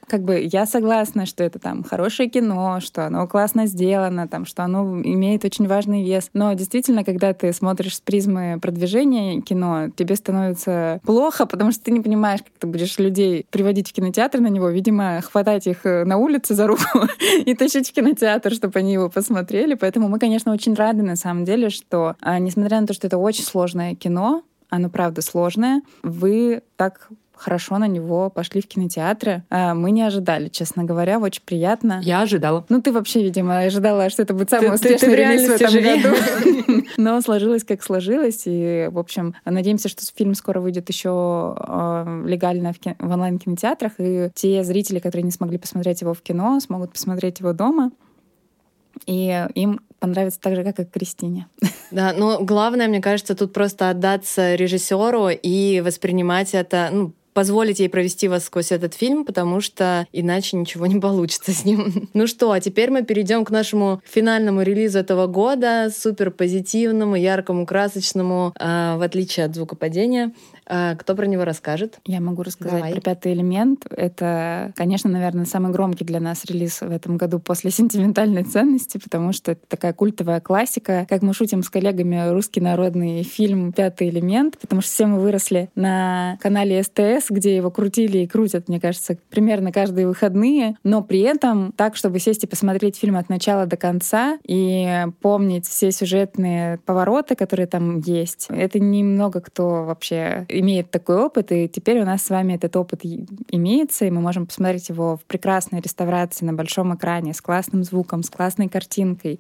я согласна, что это там хорошее кино, что оно классно сделано, там, что оно имеет очень важный вес. Но действительно, когда ты смотришь с призмы продвижения кино, тебе становится плохо, потому что ты не понимаешь, как ты будешь людей приводить в кинотеатр на него, видимо, хватать их на улице за руку и тащить в кинотеатр, чтобы они его посмотрели. Поэтому мы, конечно, очень рады, на самом деле, что, несмотря на то, что это очень сложное кино, оно правда сложное, вы так хорошо на него пошли в кинотеатры. Мы не ожидали, честно говоря, очень приятно. Я ожидала. Ты вообще, видимо, ожидала, что это будет самый успешный релиз в этом году. Но сложилось, как сложилось. И, в общем, надеемся, что фильм скоро выйдет еще легально в онлайн-кинотеатрах, и те зрители, которые не смогли посмотреть его в кино, смогут посмотреть его дома. И им понравится так же, как и Кристине. Да, но главное, мне кажется, тут просто отдаться режиссеру и воспринимать это, позволить ей провести вас сквозь этот фильм, потому что иначе ничего не получится с ним. Ну что, а теперь мы перейдем к нашему финальному релизу этого года, супер позитивному, яркому, красочному, в отличие от «Звука падения». Кто про него расскажет? Я могу рассказать Давай. про «Пятый элемент». Это, конечно, наверное, самый громкий для нас релиз в этом году после «Сентиментальной ценности», потому что это такая культовая классика. Как мы шутим с коллегами, русский народный фильм «Пятый элемент», потому что все мы выросли на канале СТС, где его крутили и крутят, мне кажется, примерно каждые выходные, но при этом так, чтобы сесть и посмотреть фильм от начала до конца и помнить все сюжетные повороты, которые там есть. Это немного кто вообще имеет такой опыт, и теперь у нас с вами этот опыт имеется, и мы можем посмотреть его в прекрасной реставрации на большом экране, с классным звуком, с классной картинкой.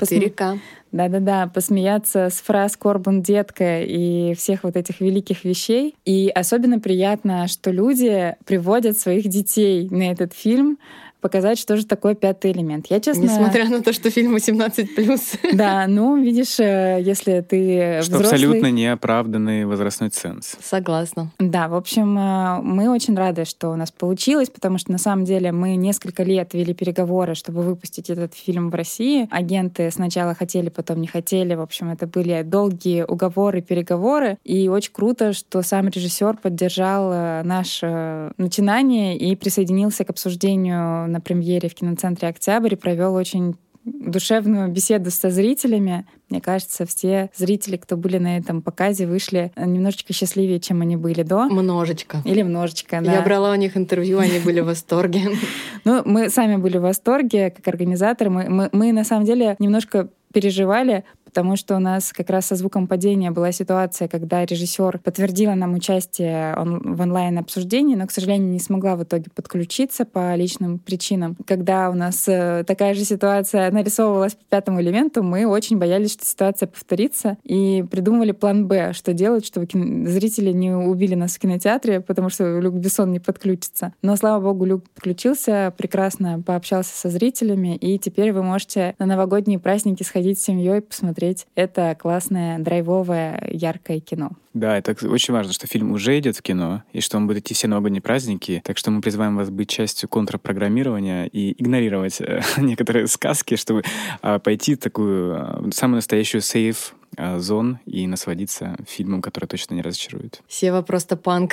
4К. Да-да-да, посмеяться с фраз «Корбун, детка» и всех вот этих великих вещей. И особенно приятно, что люди приводят своих детей на этот фильм, показать, что же такое «Пятый элемент». Я, честно... Несмотря на то, что фильм 18+. Да, ну, видишь, если ты что взрослый... абсолютно неоправданный возрастной ценз. Согласна. Да, в общем, мы очень рады, что у нас получилось, потому что на самом деле мы несколько лет вели переговоры, чтобы выпустить этот фильм в России. Агенты сначала хотели, потом не хотели. В общем, это были долгие уговоры, переговоры. И очень круто, что сам режиссер поддержал наше начинание и присоединился к обсуждению на премьере в киноцентре «Октябрь» и провел очень душевную беседу со зрителями. Мне кажется, все зрители, кто были на этом показе, вышли немножечко счастливее, чем они были до. Множечко. Или множечко, да. Я брала у них интервью, они были в восторге. Ну, мы сами были в восторге, как организаторы. Мы на самом деле немножко переживали, потому что у нас как раз со «Звуком падения» была ситуация, когда режиссер подтвердила нам участие в онлайн-обсуждении, но, к сожалению, не смогла в итоге подключиться по личным причинам. Когда у нас такая же ситуация нарисовывалась по «Пятому элементу», мы очень боялись, что ситуация повторится, и придумали план «Б», что делать, чтобы зрители не убили нас в кинотеатре, потому что Люк Бессон не подключится. Но, слава богу, Люк подключился, прекрасно пообщался со зрителями, и теперь вы можете на новогодние праздники сходить с семьей, посмотреть. Это классное, драйвовое, яркое кино. Да, это очень важно, что фильм уже идет в кино, и что он будет идти все новогодние праздники. Так что мы призываем вас быть частью контрпрограммирования и игнорировать некоторые сказки, чтобы пойти в такую самую настоящую сейф зон и насладиться фильмом, который точно не разочарует. Сева просто панк.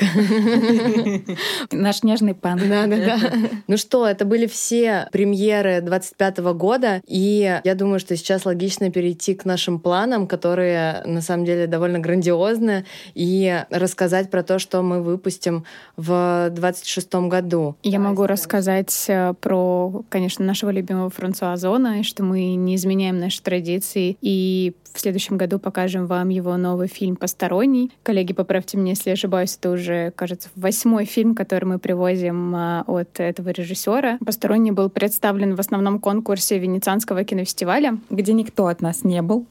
Наш нежный панк. Да. Ну что, это были все премьеры 2025 года, и я думаю, что сейчас логично перейти к нашим планам, которые на самом деле довольно грандиозны, и рассказать про то, что мы выпустим в 2026 году. Я могу рассказать про, конечно, нашего любимого Франсуа Озона, и что мы не изменяем наши традиции, и в следующем году покажем вам его новый фильм «Посторонний». Коллеги, поправьте меня, если я ошибаюсь, это уже, кажется, 8-й фильм, который мы привозим от этого режиссера. «Посторонний» был представлен в основном конкурсе Венецианского кинофестиваля, где никто от нас не был.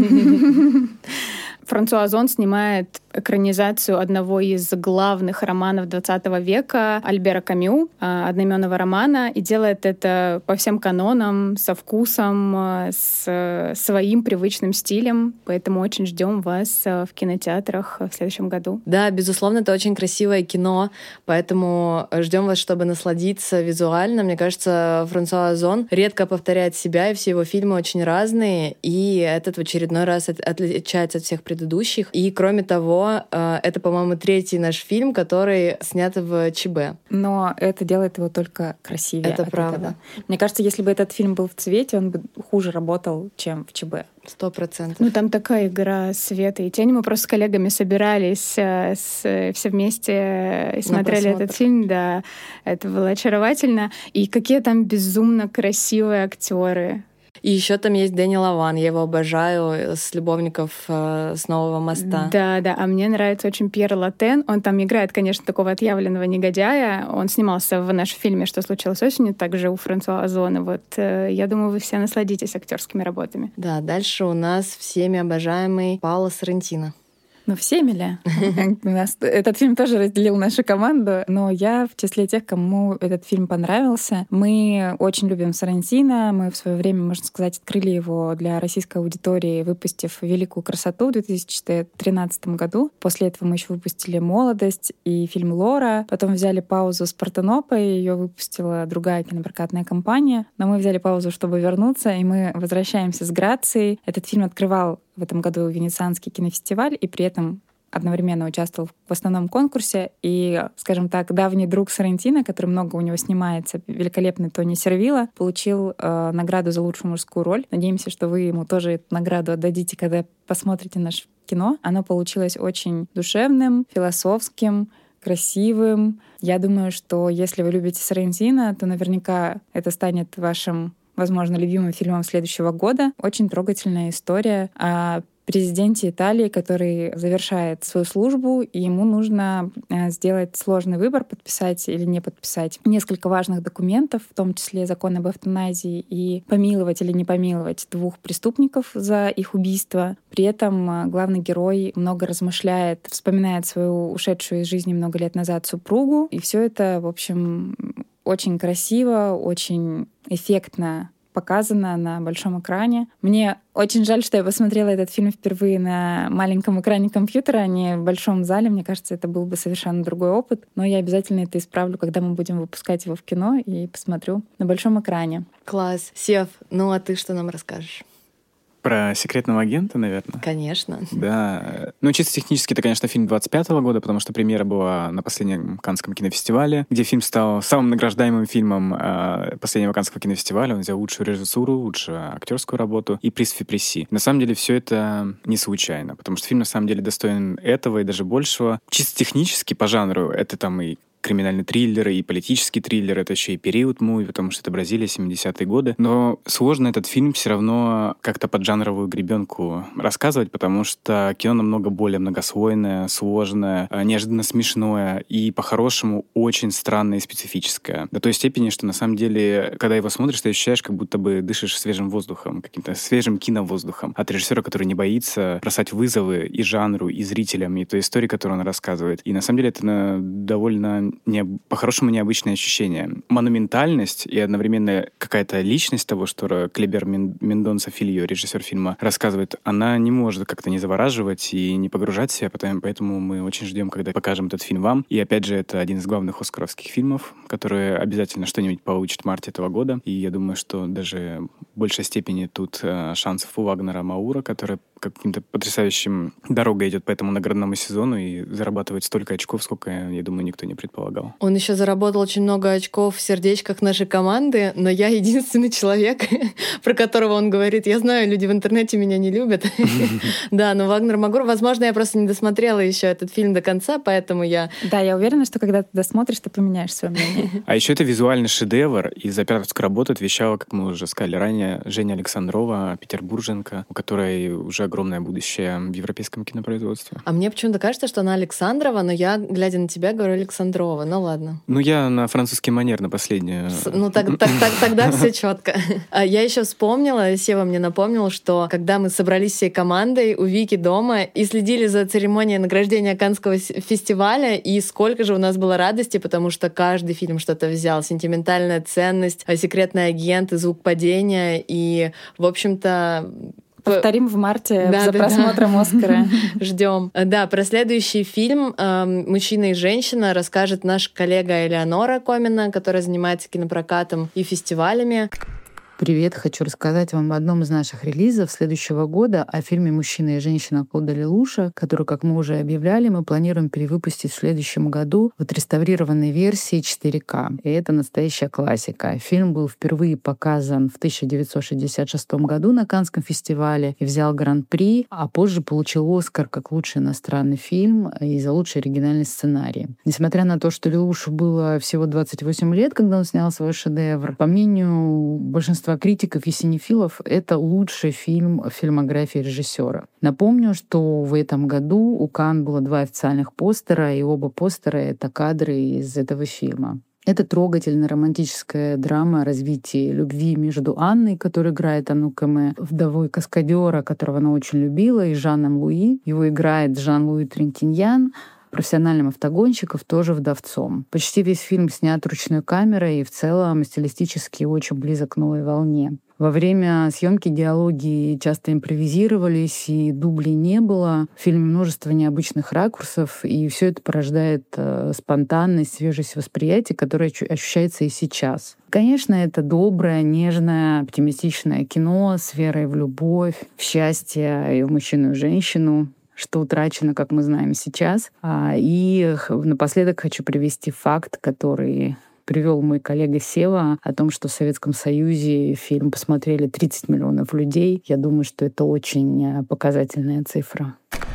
Франсуа Озон снимает экранизацию одного из главных романов XX века Альбера Камю, одноименного романа, и делает это по всем канонам, со вкусом, с своим привычным стилем. Поэтому очень ждем вас в кинотеатрах в следующем году. Да, безусловно, это очень красивое кино, поэтому ждем вас, чтобы насладиться визуально. Мне кажется, Франсуа Озон редко повторяет себя, и все его фильмы очень разные, и этот в очередной раз отличается от всех предыдущих. И кроме того, это, по-моему, 3-й наш фильм, который снят в ЧБ. Но это делает его только красивее. Это правда. Мне кажется, если бы этот фильм был в цвете, он бы хуже работал, чем в ЧБ. 100%. Ну, там такая игра света и тени. Мы просто с коллегами собирались все вместе и смотрели этот фильм. Да, это было очаровательно. И какие там безумно красивые актеры. И еще там есть Дэнни Лаван, я его обожаю, с «Любовников с Нового моста». Да, а мне нравится очень Пьер Латен. Он там играет, конечно, такого отъявленного негодяя. Он снимался в нашем фильме «Что случилось осенью», также у Франсуа Озона. Вот, я думаю, вы все насладитесь актерскими работами. Да, дальше у нас всеми обожаемый Паоло Соррентино. Ну, всеми ли? Этот фильм тоже разделил нашу команду, но я в числе тех, кому этот фильм понравился. Мы очень любим Сарантино. Мы в свое время, можно сказать, открыли его для российской аудитории, выпустив «Великую красоту» в 2013 году. После этого мы еще выпустили «Молодость» и фильм «Лора». Потом взяли паузу с «Партенопой», ее выпустила другая кинопрокатная компания. Но мы взяли паузу, чтобы вернуться, и мы возвращаемся с «Грацией». Этот фильм открывал в этом году Венецианский кинофестиваль и при этом одновременно участвовал в основном конкурсе. И, скажем так, давний друг Сарантино, который много у него снимается, великолепный Тони Сервилла, получил награду за лучшую мужскую роль. Надеемся, что вы ему тоже эту награду отдадите, когда посмотрите наше кино. Оно получилось очень душевным, философским, красивым. Я думаю, что если вы любите Сарантино, то наверняка это станет вашим, возможно, любимым фильмом следующего года. Очень трогательная история о президенте Италии, который завершает свою службу, и ему нужно сделать сложный выбор, подписать или не подписать несколько важных документов, в том числе закон об эвтаназии, и помиловать или не помиловать двух преступников за их убийство. При этом главный герой много размышляет, вспоминает свою ушедшую из жизни много лет назад супругу, и все это, в общем, очень красиво, очень эффектно показано на большом экране. Мне очень жаль, что я посмотрела этот фильм впервые на маленьком экране компьютера, а не в большом зале. Мне кажется, это был бы совершенно другой опыт. Но я обязательно это исправлю, когда мы будем выпускать его в кино, и посмотрю на большом экране. Класс. Сев, ну а ты что нам расскажешь? Про «Секретного агента», наверное? Конечно. Да. Ну, чисто технически, это, конечно, фильм 25-го года, потому что премьера была на последнем Каннском кинофестивале, где фильм стал самым награждаемым фильмом последнего Каннского кинофестиваля. Он взял лучшую режиссуру, лучшую актерскую работу и приз ФИПРИСИ. На самом деле, все это не случайно, потому что фильм, на самом деле, достоин этого и даже большего. Чисто технически, по жанру, это там и криминальный триллер, и политический триллер, это еще и период муви, потому что это Бразилия, 70-е годы. Но сложно этот фильм все равно как-то под жанровую гребенку рассказывать, потому что кино намного более многослойное, сложное, неожиданно смешное и, по-хорошему, очень странное и специфическое. До той степени, что на самом деле, когда его смотришь, ты ощущаешь, как будто бы дышишь свежим воздухом, каким-то свежим киновоздухом от режиссера, который не боится бросать вызовы и жанру, и зрителям, и той истории, которую он рассказывает. И на самом деле это довольно по-хорошему необычное ощущение. Монументальность и одновременно какая-то личность того, что Клебер Мендонса Фильо, режиссер фильма, рассказывает, она не может как-то не завораживать и не погружать себя, поэтому мы очень ждем, когда покажем этот фильм вам. И опять же, это один из главных оскаровских фильмов, который обязательно что-нибудь получит в марте этого года. И я думаю, что даже в большей степени тут шансов у Вагнера Маура, который каким-то потрясающим дорогой идет по этому наградному сезону и зарабатывает столько очков, сколько, я думаю, никто не предполагал. Он еще заработал очень много очков в сердечках нашей команды, но я единственный человек, про которого он говорит, я знаю, люди в интернете меня не любят. Да, но Вагнер Маур, возможно, я просто не досмотрела еще этот фильм до конца, поэтому я... Да, я уверена, что когда ты досмотришь, ты поменяешь свое мнение. А еще это визуальный шедевр, и за операторскую работу отвечала, как мы уже сказали ранее, Женя Александрова, петербурженка, у которой уже огромное будущее в европейском кинопроизводстве. А мне почему-то кажется, что она Александрова, но я, глядя на тебя, говорю Александрова. Ну ладно. Ну я на французский манер на последнюю. Ну тогда все четко. Я еще вспомнила, Сева мне напомнил, что когда мы собрались всей командой у Вики дома и следили за церемонией награждения Каннского фестиваля, и сколько же у нас было радости, потому что каждый фильм что-то взял. «Сентиментальная ценность», «Секретный агент» и «Звук падения». И, в общем-то, повторим в марте за просмотром «Оскара». Ждем. Да, про следующий фильм «Мужчина и женщина» расскажет наш коллега Элеонора Комина, которая занимается кинопрокатом и фестивалями. Привет, хочу рассказать вам об одном из наших релизов следующего года, о фильме «Мужчина и женщина» Клода Лелуша, который, как мы уже объявляли, мы планируем перевыпустить в следующем году в отреставрированной версии 4К. И это настоящая классика. Фильм был впервые показан в 1966 году на Каннском фестивале и взял гран-при, а позже получил «Оскар» как лучший иностранный фильм и за лучший оригинальный сценарий. Несмотря на то, что Лелушу было всего 28 лет, когда он снял свой шедевр, по мнению большинства критиков и синефилов, это лучший фильм в фильмографии режиссера. Напомню, что в этом году у Канн было 2 официальных постера, и оба постера — это кадры из этого фильма. Это трогательная романтическая драма о развитии любви между Анной, которую играет Анук Эме, вдовой каскадера, которого она очень любила, и Жаном Луи. Его играет Жан-Луи Трентиньян, профессиональным автогонщиком, тоже вдовцом. Почти весь фильм снят ручной камерой и в целом стилистически очень близок к «Новой волне». Во время съемки диалоги часто импровизировались, и дублей не было. В фильме множество необычных ракурсов, и все это порождает спонтанность, свежесть восприятия, которая ощущается и сейчас. Конечно, это доброе, нежное, оптимистичное кино с верой в любовь, в счастье и в мужчину и женщину, что утрачено, как мы знаем сейчас. И напоследок хочу привести факт, который привел мой коллега Сева, о том, что в Советском Союзе фильм посмотрели 30 миллионов людей. Я думаю, что это очень показательная цифра.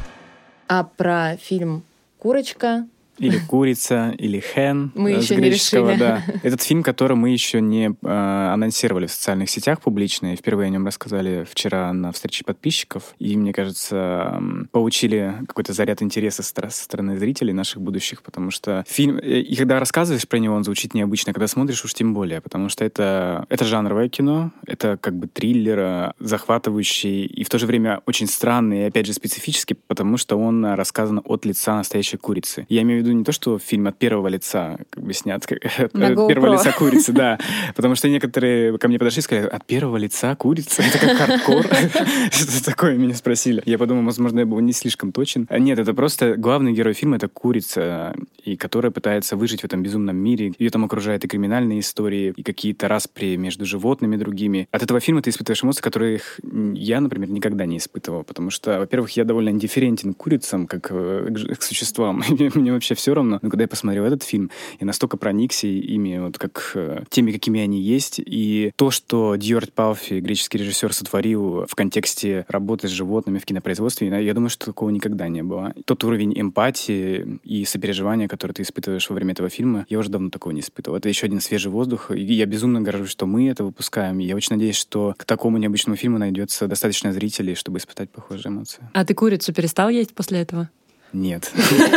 А про фильм «Курочка» Или «Курица», или «Хэн». Мы еще не решили. Да. Этот фильм, который мы еще не анонсировали в социальных сетях публично. И впервые о нем рассказали вчера на встрече подписчиков. И, мне кажется, получили какой-то заряд интереса со стороны зрителей наших будущих, потому что фильм... И когда рассказываешь про него, он звучит необычно. Когда смотришь, уж тем более. Потому что это жанровое кино. Это как бы триллер, захватывающий и в то же время очень странный и, опять же, специфический, потому что он рассказан от лица настоящей курицы. Я имею в виду не то, что фильм от первого лица как бы снят, от первого лица курицы, да. Потому что некоторые ко мне подошли и сказали, от первого лица курица? Это как хардкор? Что такое, меня спросили. Я подумал, возможно, я был не слишком точен. Нет, это просто главный герой фильма — это курица, и которая пытается выжить в этом безумном мире. Ее там окружают и криминальные истории, и какие-то распри между животными другими. От этого фильма ты испытываешь эмоции, которых я, например, никогда не испытывал. Потому что, во-первых, я довольно индифферентен к курицам, как к существам. Мне вообще все равно. Но когда я посмотрел этот фильм, я настолько проникся ими, вот как теми, какими они есть. И то, что Дьюарт Палфи, греческий режиссер, сотворил в контексте работы с животными в кинопроизводстве, я думаю, что такого никогда не было. Тот уровень эмпатии и сопереживания, который ты испытываешь во время этого фильма, я уже давно такого не испытывал. Это еще один свежий воздух. И я безумно горжусь, что мы это выпускаем. И я очень надеюсь, что к такому необычному фильму найдется достаточно зрителей, чтобы испытать похожие эмоции. А ты курицу перестал есть после этого? Нет.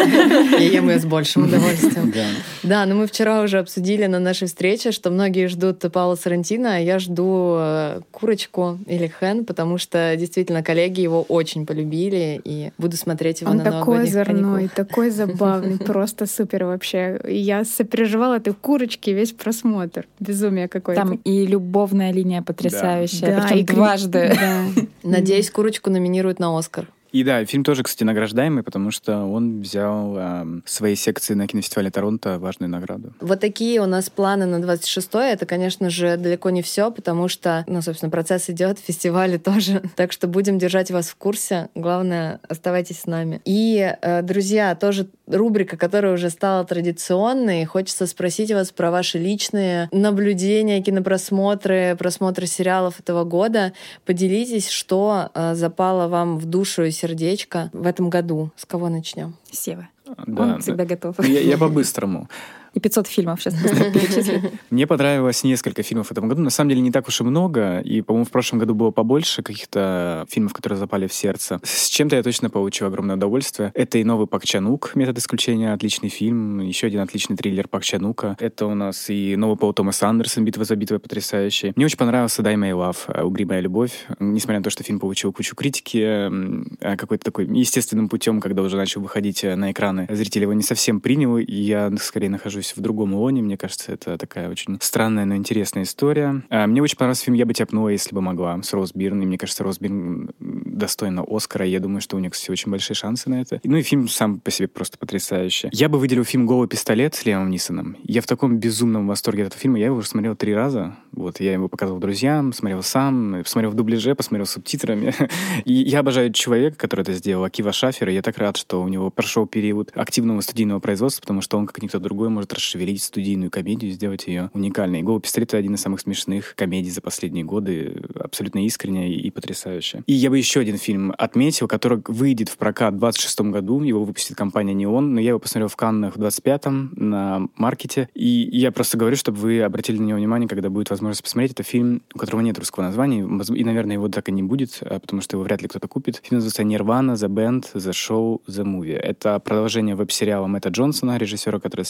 Я ем ее с большим удовольствием. Да, но мы вчера уже обсудили на нашей встрече, что многие ждут Паула Соррентино, а я жду «Курочку» или «Хэн», потому что действительно коллеги его очень полюбили, и буду смотреть его на новогодних каникулах. Он такой озорной, такой забавный, просто супер вообще. Я сопереживала этой курочке весь просмотр. Безумие какое-то. Там и любовная линия потрясающая, причем дважды. Надеюсь, «Курочку» номинируют на «Оскар». И да, фильм тоже, кстати, награждаемый, потому что он взял в своей секции на кинофестивале Торонто важную награду. Вот такие у нас планы на 26-е. Это, конечно же, далеко не все, потому что, собственно, процесс идет, фестивали тоже. Так что будем держать вас в курсе. Главное, оставайтесь с нами. И, друзья, тоже рубрика, которая уже стала традиционной. Хочется спросить вас про ваши личные наблюдения, кинопросмотры, просмотры сериалов этого года. Поделитесь, что запало вам в душу и сердечко в этом году. С кого начнем? Сева. Да, Он всегда готов. Я по-быстрому. И 500 фильмов сейчас быстро перечислю. Мне понравилось несколько фильмов в этом году. На самом деле не так уж и много. И, по-моему, в прошлом году было побольше каких-то фильмов, которые запали в сердце. С чем-то я точно получил огромное удовольствие. Это и новый Пак Чан Ук «Метод исключения». Отличный фильм. Еще один отличный триллер Пак Чан Ука. Это у нас и новый Пол Томас Андерсон «Битва за битвой» потрясающий. Мне очень понравился «Дай Мэй Лав», «Угрюмая любовь». Несмотря на то, что фильм получил кучу критики, какой-то такой естественным путем, когда уже начал выходить на экраны, зритель его не совсем принял. И я скорее нахожусь в другом лоне. Мне кажется, это такая очень странная, но интересная история. Мне очень понравился фильм «Я бы тебя пнула, если бы могла» с Роуз Бирн. И мне кажется, Роуз Бирн достойна Оскара. Я думаю, что у нее, кстати, очень большие шансы на это. Ну и фильм сам по себе просто потрясающий. Я бы выделил фильм «Голый пистолет» с Лиамом Нисоном. Я в таком безумном восторге от этого фильма. Я его уже смотрел 3 раза. Вот, я его показывал друзьям, смотрел сам, посмотрел в дубляже, посмотрел с субтитрами. И я обожаю человека, который это сделал, Акива Шафер. И я так рад, что у него прошел период активного студийного производства, потому что он, как никто другой, может расшевелить студийную комедию, сделать ее уникальной. «Голый пистолет» — это один из самых смешных комедий за последние годы, абсолютно искренняя и потрясающая. И я бы еще один фильм отметил, который выйдет в прокат в 26 году. Его выпустит компания «Неон», но я его посмотрел в Каннах в 25-м на маркете. И я просто говорю, чтобы вы обратили на него внимание, когда будет возможность посмотреть. Это фильм, у которого нет русского названия, и, наверное, его так и не будет, потому что его вряд ли кто-то купит. Фильм называется «Nirvana, The Band, The Show, The Movie». Это продолжение веб-сериала Мэтта Джонсона, режиссера, который снял «Блэкберри»,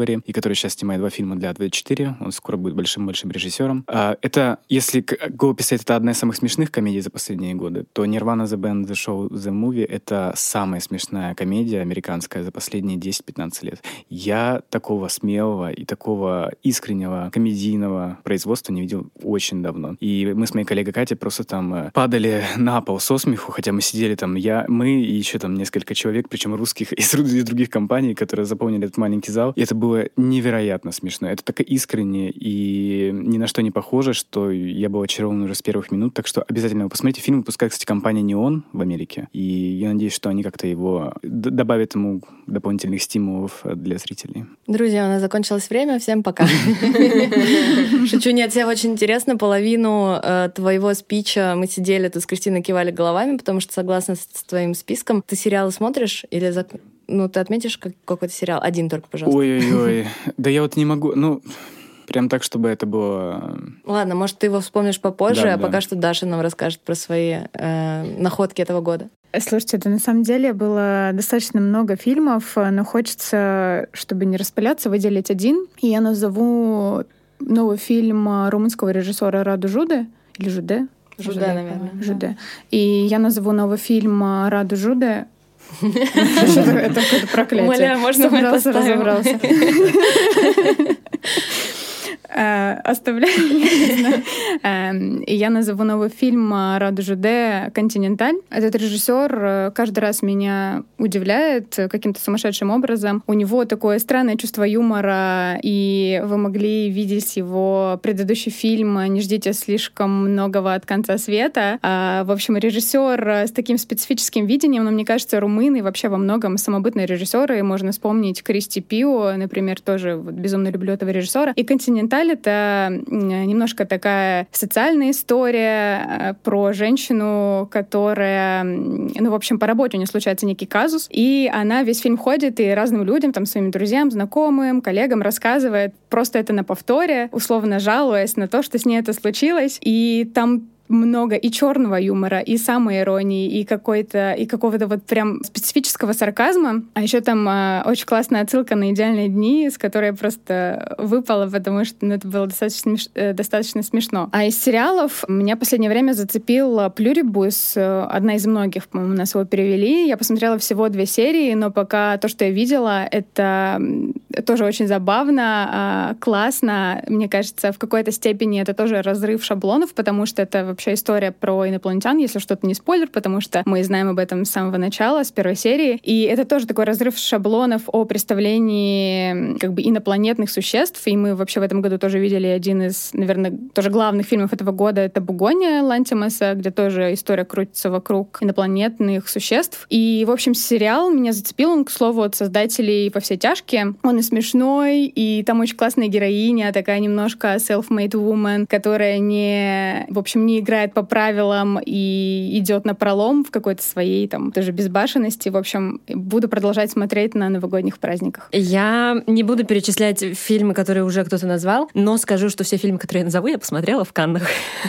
выборе, и который сейчас снимает 2 фильма для А24. Он скоро будет большим-большим режиссером. Это, если го писать, это одна из самых смешных комедий за последние годы, то Nirvana The Band, The Show, The Movie — это самая смешная комедия американская за последние 10-15 лет. Я такого смелого и такого искреннего комедийного производства не видел очень давно. И мы с моей коллегой Катей просто там падали на пол со смеху, хотя мы сидели там, мы и еще там несколько человек, причем русских из других компаний, которые заполнили этот маленький зал. И это было невероятно смешно. Это так искренне и ни на что не похоже, что я был очарован уже с первых минут. Так что обязательно посмотрите. Фильм выпускает, кстати, компания «Неон» в Америке. И я надеюсь, что они как-то его добавят ему дополнительных стимулов для зрителей. Друзья, у нас закончилось время. Всем пока. Шучу, нет, всем очень интересно. Половину твоего спича мы сидели тут с Кристиной, кивали головами, потому что согласна с твоим списком. Ты сериалы смотришь или... ты отметишь какой-то сериал? Один только, пожалуйста. Ой-ой-ой. Да я вот не могу... Прям так, чтобы это было... Ладно, может, ты его вспомнишь попозже, пока что Даша нам расскажет про свои находки этого года. Слушайте, это на самом деле было достаточно много фильмов, но хочется, чтобы не распыляться, выделить один. И я назову новый фильм румынского режиссера Раду Жуде. Или Жуде? Жуде, наверное. Жуде. И я назову новый фильм Раду Жуде. Это какое-то проклятие. Умоляю, можно мы разобрался. Оставляю. И я назову новый фильм Раду Жуде «Континенталь». Этот режиссер каждый раз меня удивляет каким-то сумасшедшим образом. У него такое странное чувство юмора, и вы могли видеть его предыдущий фильм «Не ждите слишком многого от конца света». В общем, режиссер с таким специфическим видением, но мне кажется, румыны вообще во многом самобытные режиссеры. Можно вспомнить Кристи Пио, например, тоже безумно люблю этого режиссера. И «Континенталь» — это немножко такая социальная история про женщину, которая, в общем, по работе у нее случается некий казус, и она весь фильм ходит и разным людям, там, своим друзьям, знакомым, коллегам рассказывает просто это на повторе, условно жалуясь на то, что с ней это случилось, и там много и черного юмора, и самоиронии, и какого-то вот прям специфического сарказма. А еще там очень классная отсылка на «Идеальные дни», с которой просто выпала, потому что это было достаточно смешно. А из сериалов меня в последнее время зацепил «Плюрибус», одна из многих, по-моему, нас его перевели. Я посмотрела всего 2 серии, но пока то, что я видела, это тоже очень забавно, классно. Мне кажется, в какой-то степени это тоже разрыв шаблонов, потому что это вообще история про инопланетян, если что-то не спойлер, потому что мы знаем об этом с самого начала, с первой серии. И это тоже такой разрыв шаблонов о представлении как бы инопланетных существ. И мы вообще в этом году тоже видели один из, наверное, тоже главных фильмов этого года. Это «Бугония» Лантимаса, где тоже история крутится вокруг инопланетных существ. И, в общем, сериал меня зацепил. Он, к слову, от создателей «Во все тяжкие». Он и смешной, и там очень классная героиня, такая немножко self-made woman, которая не играет по правилам и идет на пролом в какой-то своей там тоже безбашенности. В общем, буду продолжать смотреть на новогодних праздниках. Я не буду перечислять фильмы, которые уже кто-то назвал, но скажу, что все фильмы, которые я назову, я посмотрела в Каннах.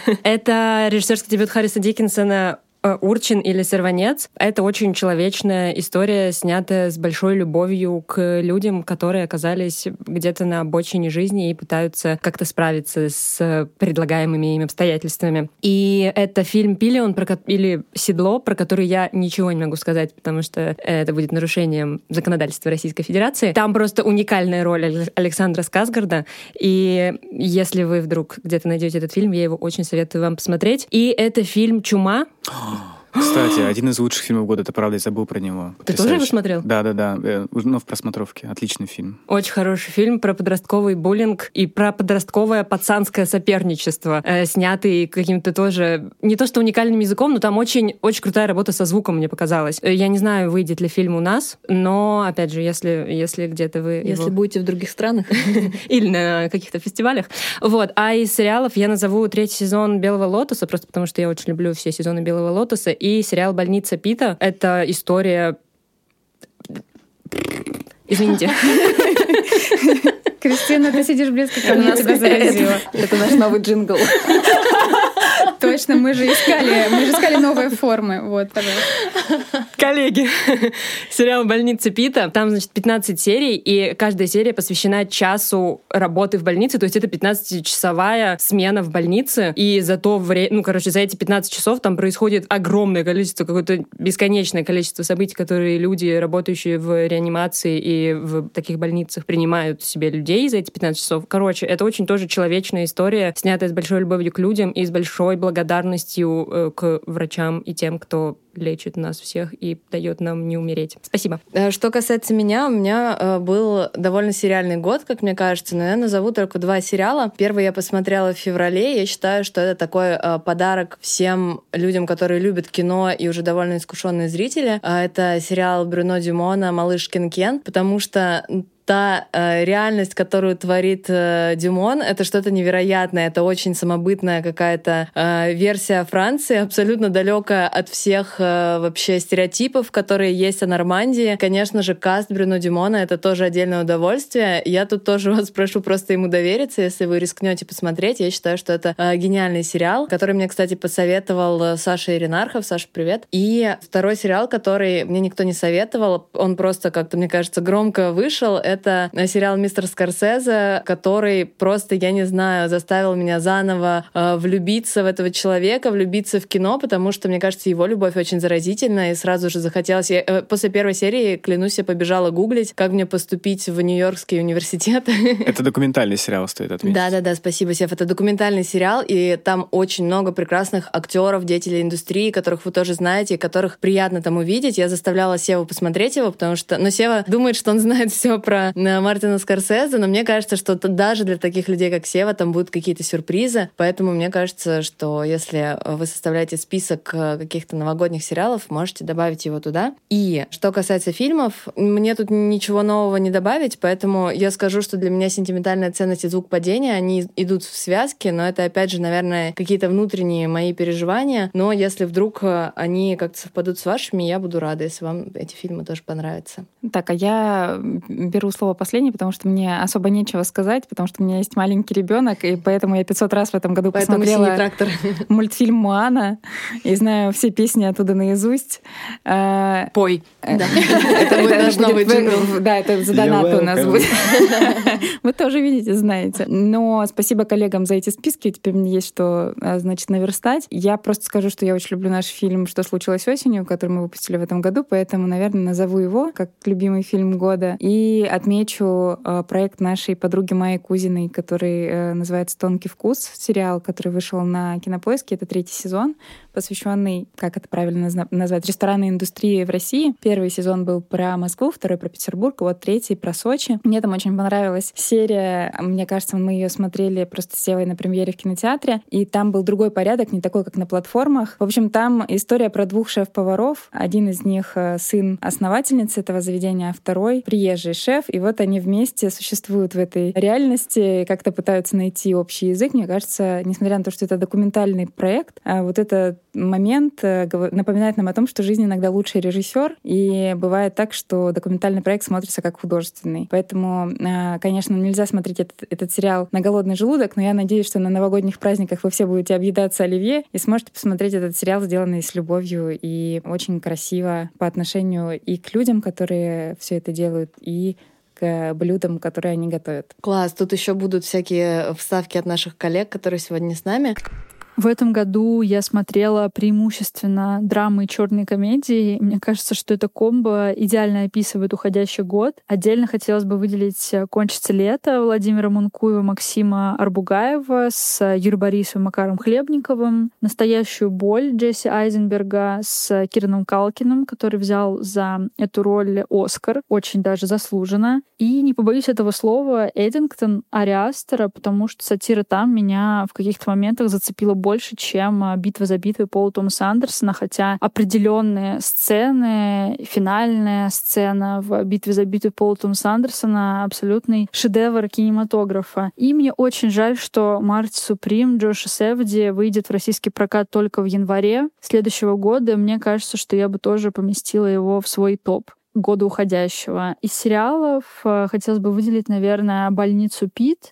Это режиссерский дебют Харриса Диккенсона «Урчин» или «Сорванец». Это очень человечная история, снятая с большой любовью к людям, которые оказались где-то на обочине жизни и пытаются как-то справиться с предлагаемыми им обстоятельствами. И это фильм «Пиллион» или «Седло», про который я ничего не могу сказать, потому что это будет нарушением законодательства Российской Федерации. Там просто уникальная роль Александра Скарсгарда, и если вы вдруг где-то найдете этот фильм, я его очень советую вам посмотреть. И это фильм «Чума». Кстати, один из лучших фильмов года, это правда, я забыл про него. Ты тоже его смотрел? Да, в просмотровке. Отличный фильм. Очень хороший фильм про подростковый буллинг и про подростковое пацанское соперничество, снятый каким-то тоже, не то что уникальным языком, но там очень крутая работа со звуком, мне показалось. Я не знаю, выйдет ли фильм у нас, но, опять же, если где-то вы... Если будете в других странах. Или на каких-то фестивалях. Вот. А из сериалов я назову 3-й сезон «Белого лотоса», просто потому что я очень люблю все сезоны «Белого лотоса», и сериал «Больница Пита». Это история... Извините. Кристина, ты сидишь близко ко мне, тебя заразила. Это наш новый джингл. Точно, мы же искали новые формы. Вот, пожалуйста. Коллеги, сериал «Больница Питта». Там, значит, 15 серий, и каждая серия посвящена часу работы в больнице. То есть это 15-часовая смена в больнице. И за эти 15 часов там происходит огромное количество, какое-то бесконечное количество событий, которые люди, работающие в реанимации и в таких больницах, принимают себе людей за эти 15 часов. Короче, это очень тоже человечная история, снятая с большой любовью к людям и с большой благодарностью к врачам и тем, кто лечит нас всех и дает нам не умереть. Спасибо. Что касается меня, у меня был довольно сериальный год, как мне кажется, но я назову только 2 сериала. Первый я посмотрела в феврале. Я считаю, что это такой подарок всем людям, которые любят кино и уже довольно искушенные зрители. Это сериал Брюно Дюмона «Малышкин Кен», потому что та реальность, которую творит Дюмон, это что-то невероятное. Это очень самобытная какая-то версия Франции, абсолютно далекая от всех вообще стереотипов, которые есть о Нормандии. Конечно же, каст Брюно Дюмона — это тоже отдельное удовольствие. Я тут тоже вас прошу просто ему довериться, если вы рискнете посмотреть. Я считаю, что это гениальный сериал, который мне, кстати, посоветовал Саша Иринархов. Саша, привет. И второй сериал, который мне никто не советовал, он просто как-то, мне кажется, громко вышел. Это сериал «Мистер Скорсезе», который просто, я не знаю, заставил меня заново влюбиться в этого человека, влюбиться в кино, потому что, мне кажется, его любовь очень заразительна, и сразу же захотелось... Я после первой серии, клянусь, я побежала гуглить, как мне поступить в Нью-Йоркский университет. Это документальный сериал, стоит отметить. Да, спасибо, Сев. Это документальный сериал, и там очень много прекрасных актеров, деятелей индустрии, которых вы тоже знаете, и которых приятно там увидеть. Я заставляла Севу посмотреть его, потому что... Но Сева думает, что он знает все про Мартина Скорсезе, но мне кажется, что даже для таких людей, как Сева, там будут какие-то сюрпризы. Поэтому мне кажется, что если вы составляете список каких-то новогодних сериалов, можете добавить его туда. И что касается фильмов, мне тут ничего нового не добавить, поэтому я скажу, что для меня сентиментальная ценность и звук падения, они идут в связке, но это, опять же, наверное, какие-то внутренние мои переживания. Но если вдруг они как-то совпадут с вашими, я буду рада, если вам эти фильмы тоже понравятся. Так, а я беру слово последнее, потому что мне особо нечего сказать, потому что у меня есть маленький ребенок, и поэтому я 500 раз в этом году посмотрела мультфильм «Моана» и знаю все песни оттуда наизусть. Пой. Это будет наш новый джингл. Да, это за донат у нас будет. Вы тоже видите, знаете. Но спасибо коллегам за эти списки. Теперь мне есть что, значит, наверстать. Я просто скажу, что я очень люблю наш фильм «Что случилось осенью», который мы выпустили в этом году, поэтому, наверное, назову его как любимый фильм года. И отмечу проект нашей подруги Майи Кузиной, который называется «Тонкий вкус», сериал, который вышел на Кинопоиске. Это 3-й сезон, посвященный, как это правильно назвать, ресторанной индустрии в России. 1-й сезон был про Москву, 2-й про Петербург, вот 3-й про Сочи. Мне там очень понравилась серия. Мне кажется, мы ее смотрели просто с Севой на премьере в кинотеатре, и там был другой порядок, не такой, как на платформах. В общем, там история про 2 шеф-поваров. Один из них сын основательницы этого заведения, а 2-й приезжий шеф. И вот они вместе существуют в этой реальности, как-то пытаются найти общий язык. Мне кажется, несмотря на то, что это документальный проект, вот этот момент напоминает нам о том, что жизнь иногда лучший режиссер, и бывает так, что документальный проект смотрится как художественный. Поэтому, конечно, нельзя смотреть этот сериал на голодный желудок, но я надеюсь, что на новогодних праздниках вы все будете объедаться оливье и сможете посмотреть этот сериал, сделанный с любовью и очень красиво по отношению и к людям, которые все это делают, и к блюдам, которые они готовят. Класс, тут еще будут всякие вставки от наших коллег, которые сегодня с нами. В этом году я смотрела преимущественно драмы и черные комедии. Мне кажется, что это комбо идеально описывает уходящий год. Отдельно хотелось бы выделить «Кончится лето» Владимира Мункуева, Максима Арбугаева с Юрием Борисовым, Макаром Хлебниковым, «Настоящую боль» Джесси Айзенберга с Кираном Калкиным, который взял за эту роль «Оскар», очень даже заслуженно. И, не побоюсь этого слова, Эддингтон Ари Астера, потому что сатира там меня в каких-то моментах зацепила больше, чем «Битва за битвой» Пола Томаса Андерсона, хотя определенные сцены, финальная сцена в «Битве за битвой» Пола Томаса Андерсона — абсолютный шедевр кинематографа. И мне очень жаль, что «Марти Суприм» Джоша Сэвиди выйдет в российский прокат только в январе следующего года. Мне кажется, что я бы тоже поместила его в свой топ года уходящего. Из сериалов хотелось бы выделить, наверное, «Больницу Питт».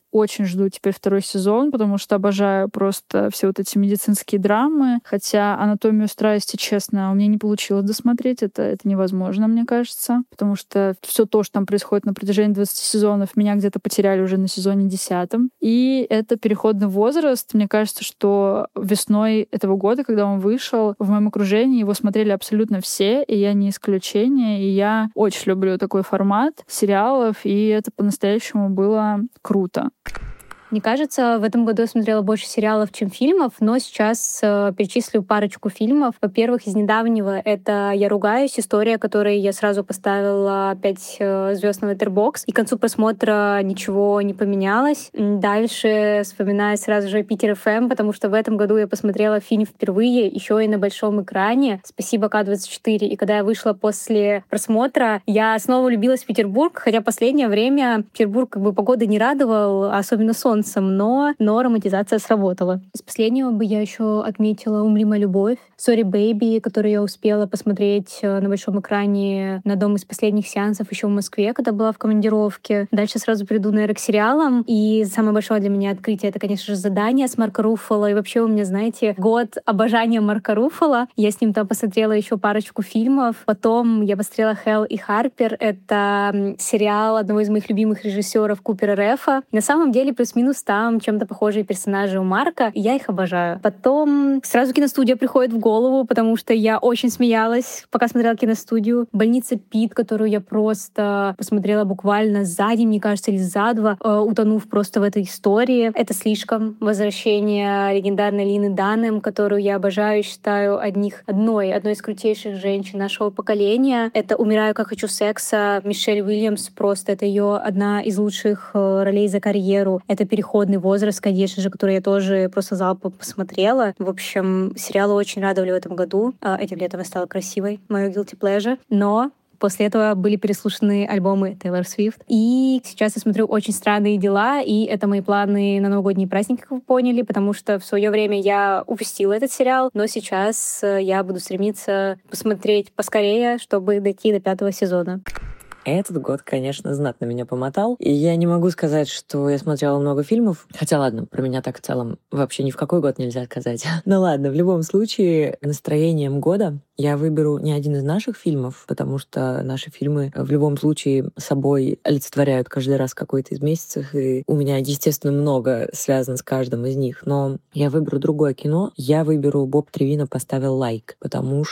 очень жду теперь второй сезон, потому что обожаю просто все вот эти медицинские драмы. Хотя «Анатомию страсти», честно, у меня не получилось досмотреть. Это невозможно, мне кажется. Потому что все то, что там происходит на протяжении 20 сезонов, меня где-то потеряли уже на сезоне 10. И это переходный возраст. Мне кажется, что весной этого года, когда он вышел, в моем окружении его смотрели абсолютно все, и я не исключение. И я очень люблю такой формат сериалов, и это по-настоящему было круто. Мне кажется, в этом году я смотрела больше сериалов, чем фильмов, но сейчас перечислю парочку фильмов. Во-первых, из недавнего это «Я ругаюсь», история, которой я сразу поставила 5 звезд на Letterboxd, и к концу просмотра ничего не поменялось. Дальше вспоминаю сразу же Питер ФМ, потому что в этом году я посмотрела фильм впервые, еще и на большом экране. Спасибо К-24. И когда я вышла после просмотра, я снова влюбилась в Петербург, хотя последнее время Петербург погода не радовал, особенно сон. Но романтизация сработала. Из последнего бы я еще отметила «Умри, моя любовь», «Sorry, baby», которую я успела посмотреть на большом экране на одном из последних сеансов еще в Москве, когда была в командировке. Дальше сразу перейду, наверное, к сериалам. И самое большое для меня открытие — это, конечно же, «Задание» с Марко Руффало. И вообще у меня, знаете, год обожания Марко Руффало. Я с ним там посмотрела еще парочку фильмов. Потом я посмотрела «Хелл и Харпер». Это сериал одного из моих любимых режиссеров Купера Рефа. На самом деле, плюс-минус там чем-то похожие персонажи у Марка, и я их обожаю. Потом сразу «Киностудия» приходит в голову, потому что я очень смеялась, пока смотрела «Киностудию». «Больница Пит», которую я просто посмотрела буквально за день, мне кажется, или за два, утонув просто в этой истории. Это «Слишком». Возвращение легендарной Лины Данем, которую я обожаю, считаю одной из крутейших женщин нашего поколения. Это «Умираю, как хочу секса». Мишель Уильямс, просто это ее одна из лучших ролей за карьеру. Это «Переходный возраст», конечно же, который я тоже просто залпом посмотрела. В общем, сериалы очень радовали в этом году. Этим летом я стала красивой. Мое guilty pleasure. Но после этого были переслушаны альбомы Тейлор Свифт. И сейчас я смотрю «Очень странные дела», и это мои планы на новогодние праздники, как вы поняли, потому что в свое время я упустила этот сериал, но сейчас я буду стремиться посмотреть поскорее, чтобы дойти до 5-го сезона. Этот год, конечно, знатно меня помотал. И я не могу сказать, что я смотрела много фильмов. Хотя, ладно, про меня так в целом вообще ни в какой год нельзя сказать. Ну ладно, в любом случае, настроением года я выберу не один из наших фильмов, потому что наши фильмы в любом случае собой олицетворяют каждый раз какой-то из месяцев, и у меня, естественно, много связано с каждым из них. Но я выберу другое кино. Я выберу «Боб Тревино поставил лайк», потому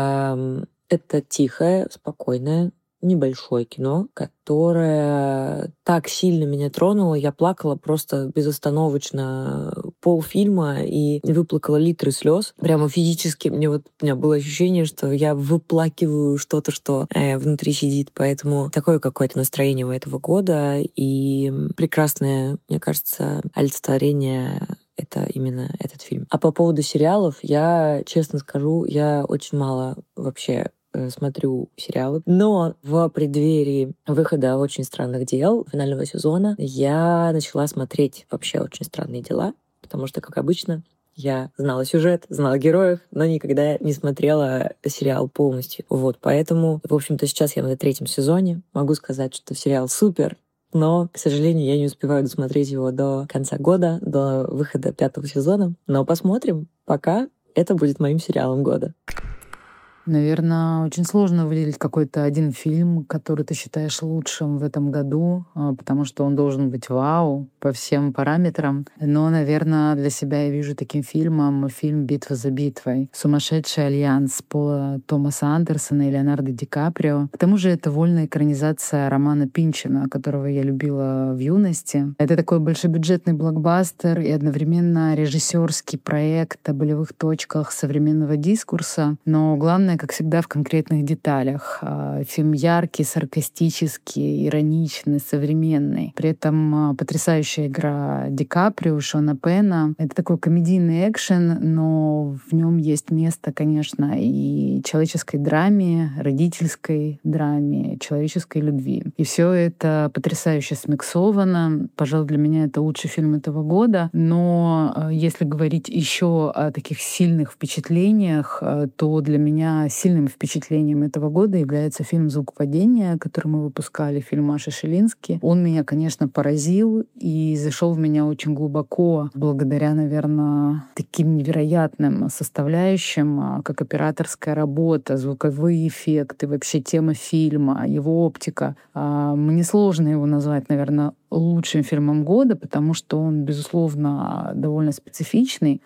что это тихое, спокойное, небольшое кино, которое так сильно меня тронуло. Я плакала просто безостановочно полфильма и выплакала литры слез. Прямо физически у меня было ощущение, что я выплакиваю что-то, что внутри сидит. Поэтому такое какое-то настроение у этого года. И прекрасное, мне кажется, олицетворение — это именно этот фильм. А по поводу сериалов, я честно скажу, я очень мало вообще смотрю сериалы. Но в преддверии выхода «Очень странных дел» финального сезона я начала смотреть вообще «Очень странные дела», потому что, как обычно, я знала сюжет, знала героев, но никогда не смотрела сериал полностью. Вот, поэтому, в общем-то, сейчас я на 3-м сезоне. Могу сказать, что сериал супер, но, к сожалению, я не успеваю досмотреть его до конца года, до выхода 5-го сезона. Но посмотрим. Пока это будет моим сериалом года. Наверное, очень сложно выделить какой-то один фильм, который ты считаешь лучшим в этом году, потому что он должен быть вау по всем параметрам. Но, наверное, для себя я вижу таким фильмом фильм «Битва за битвой». «Сумасшедший альянс» Пола Томаса Андерсона и Леонардо Ди Каприо. К тому же это вольная экранизация романа Пинчина, которого я любила в юности. Это такой большебюджетный блокбастер и одновременно режиссерский проект о болевых точках современного дискурса. Но главное, как всегда, в конкретных деталях. Фильм яркий, саркастический, ироничный, современный. При этом потрясающая игра Ди Каприо, Шона Пена. Это такой комедийный экшен, но в нем есть место, конечно, и человеческой драме, родительской драме, человеческой любви. И все это потрясающе смиксовано. Пожалуй, для меня это лучший фильм этого года. Но если говорить еще о таких сильных впечатлениях, то для меня меня сильным впечатлением этого года является фильм «Звук падения», который мы выпускали, фильм Маши Шилински. Он меня, конечно, поразил и зашел в меня очень глубоко благодаря, наверное, таким невероятным составляющим, как операторская работа, звуковые эффекты, вообще тема фильма, его оптика. Мне сложно его назвать, наверное, лучшим фильмом года, потому что он, безусловно, довольно специфичный.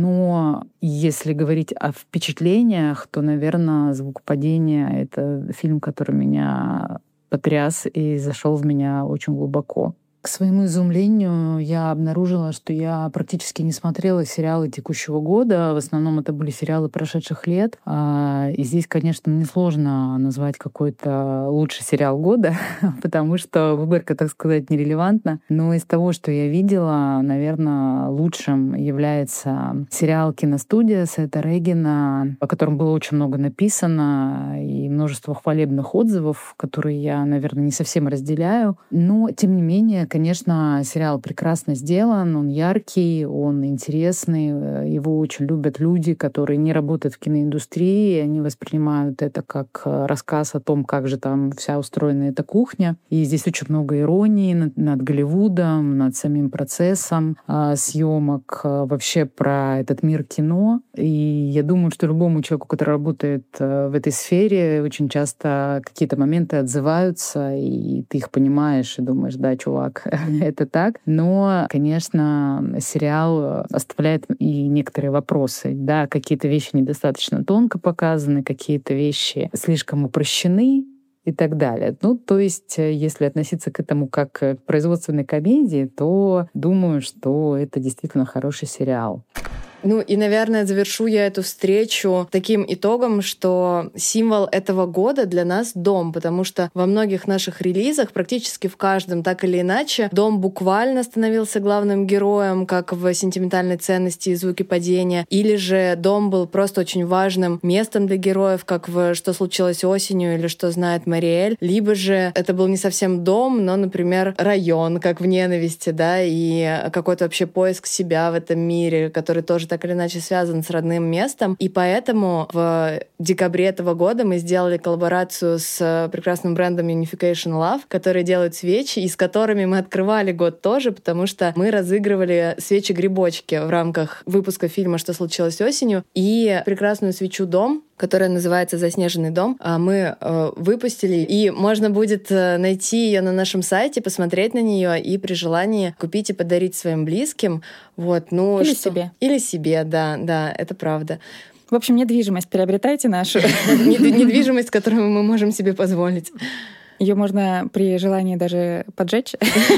Но если говорить о впечатлениях, то, наверное, «Звук падения» — это фильм, который меня потряс и зашел в меня очень глубоко. К своему изумлению я обнаружила, что я практически не смотрела сериалы текущего года. В основном это были сериалы прошедших лет. И здесь, конечно, мне сложно назвать какой-то лучший сериал года, потому что выборка, так сказать, нерелевантна. Но из того, что я видела, наверное, лучшим является сериал «Киностудия» Сета Регина, о котором было очень много написано, и множество хвалебных отзывов, которые я, наверное, не совсем разделяю. Но, тем не менее, конечно, сериал прекрасно сделан, он яркий, он интересный, его очень любят люди, которые не работают в киноиндустрии, они воспринимают это как рассказ о том, как же там вся устроена эта кухня. И здесь очень много иронии над Голливудом, над самим процессом съемок, вообще про этот мир кино. И я думаю, что любому человеку, который работает в этой сфере, очень часто какие-то моменты отзываются, и ты их понимаешь, и думаешь, да, чувак, это так. Но, конечно, сериал оставляет и некоторые вопросы. Да, какие-то вещи недостаточно тонко показаны, какие-то вещи слишком упрощены и так далее. Ну, то есть, если относиться к этому как к производственной комедии, то думаю, что это действительно хороший сериал. Ну и, наверное, завершу я эту встречу таким итогом, что символ этого года для нас — дом, потому что во многих наших релизах, практически в каждом, так или иначе, дом буквально становился главным героем, как в «Сентиментальной ценности» и «Звуке падения», или же дом был просто очень важным местом для героев, как в «Что случилось осенью» или «Что знает Мариэль», либо же это был не совсем дом, но, например, район, как в «Ненависти», да, и какой-то вообще поиск себя в этом мире, который тоже так или иначе связан с родным местом. И поэтому в декабре этого года мы сделали коллаборацию с прекрасным брендом Unification Love, которые делают свечи, и с которыми мы открывали год тоже, потому что мы разыгрывали свечи-грибочки в рамках выпуска фильма «Что случилось осенью», и прекрасную свечу «Дом», которая называется «Заснеженный дом», мы выпустили, и можно будет найти ее на нашем сайте, посмотреть на нее и при желании купить и подарить своим близким. Вот, ну, или себе. Или себе, да, это правда. В общем, недвижимость приобретайте нашу. Недвижимость, которую мы можем себе позволить. Ее можно при желании даже поджечь,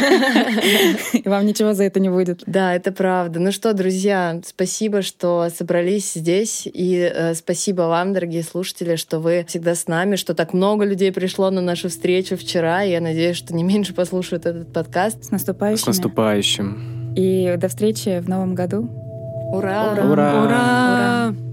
и вам ничего за это не будет. Да, это правда. Ну что, друзья, спасибо, что собрались здесь, и спасибо вам, дорогие слушатели, что вы всегда с нами, что так много людей пришло на нашу встречу вчера, и я надеюсь, что не меньше послушают этот подкаст. С наступающим. С наступающим. И до встречи в новом году. Ура! Ура! Ура!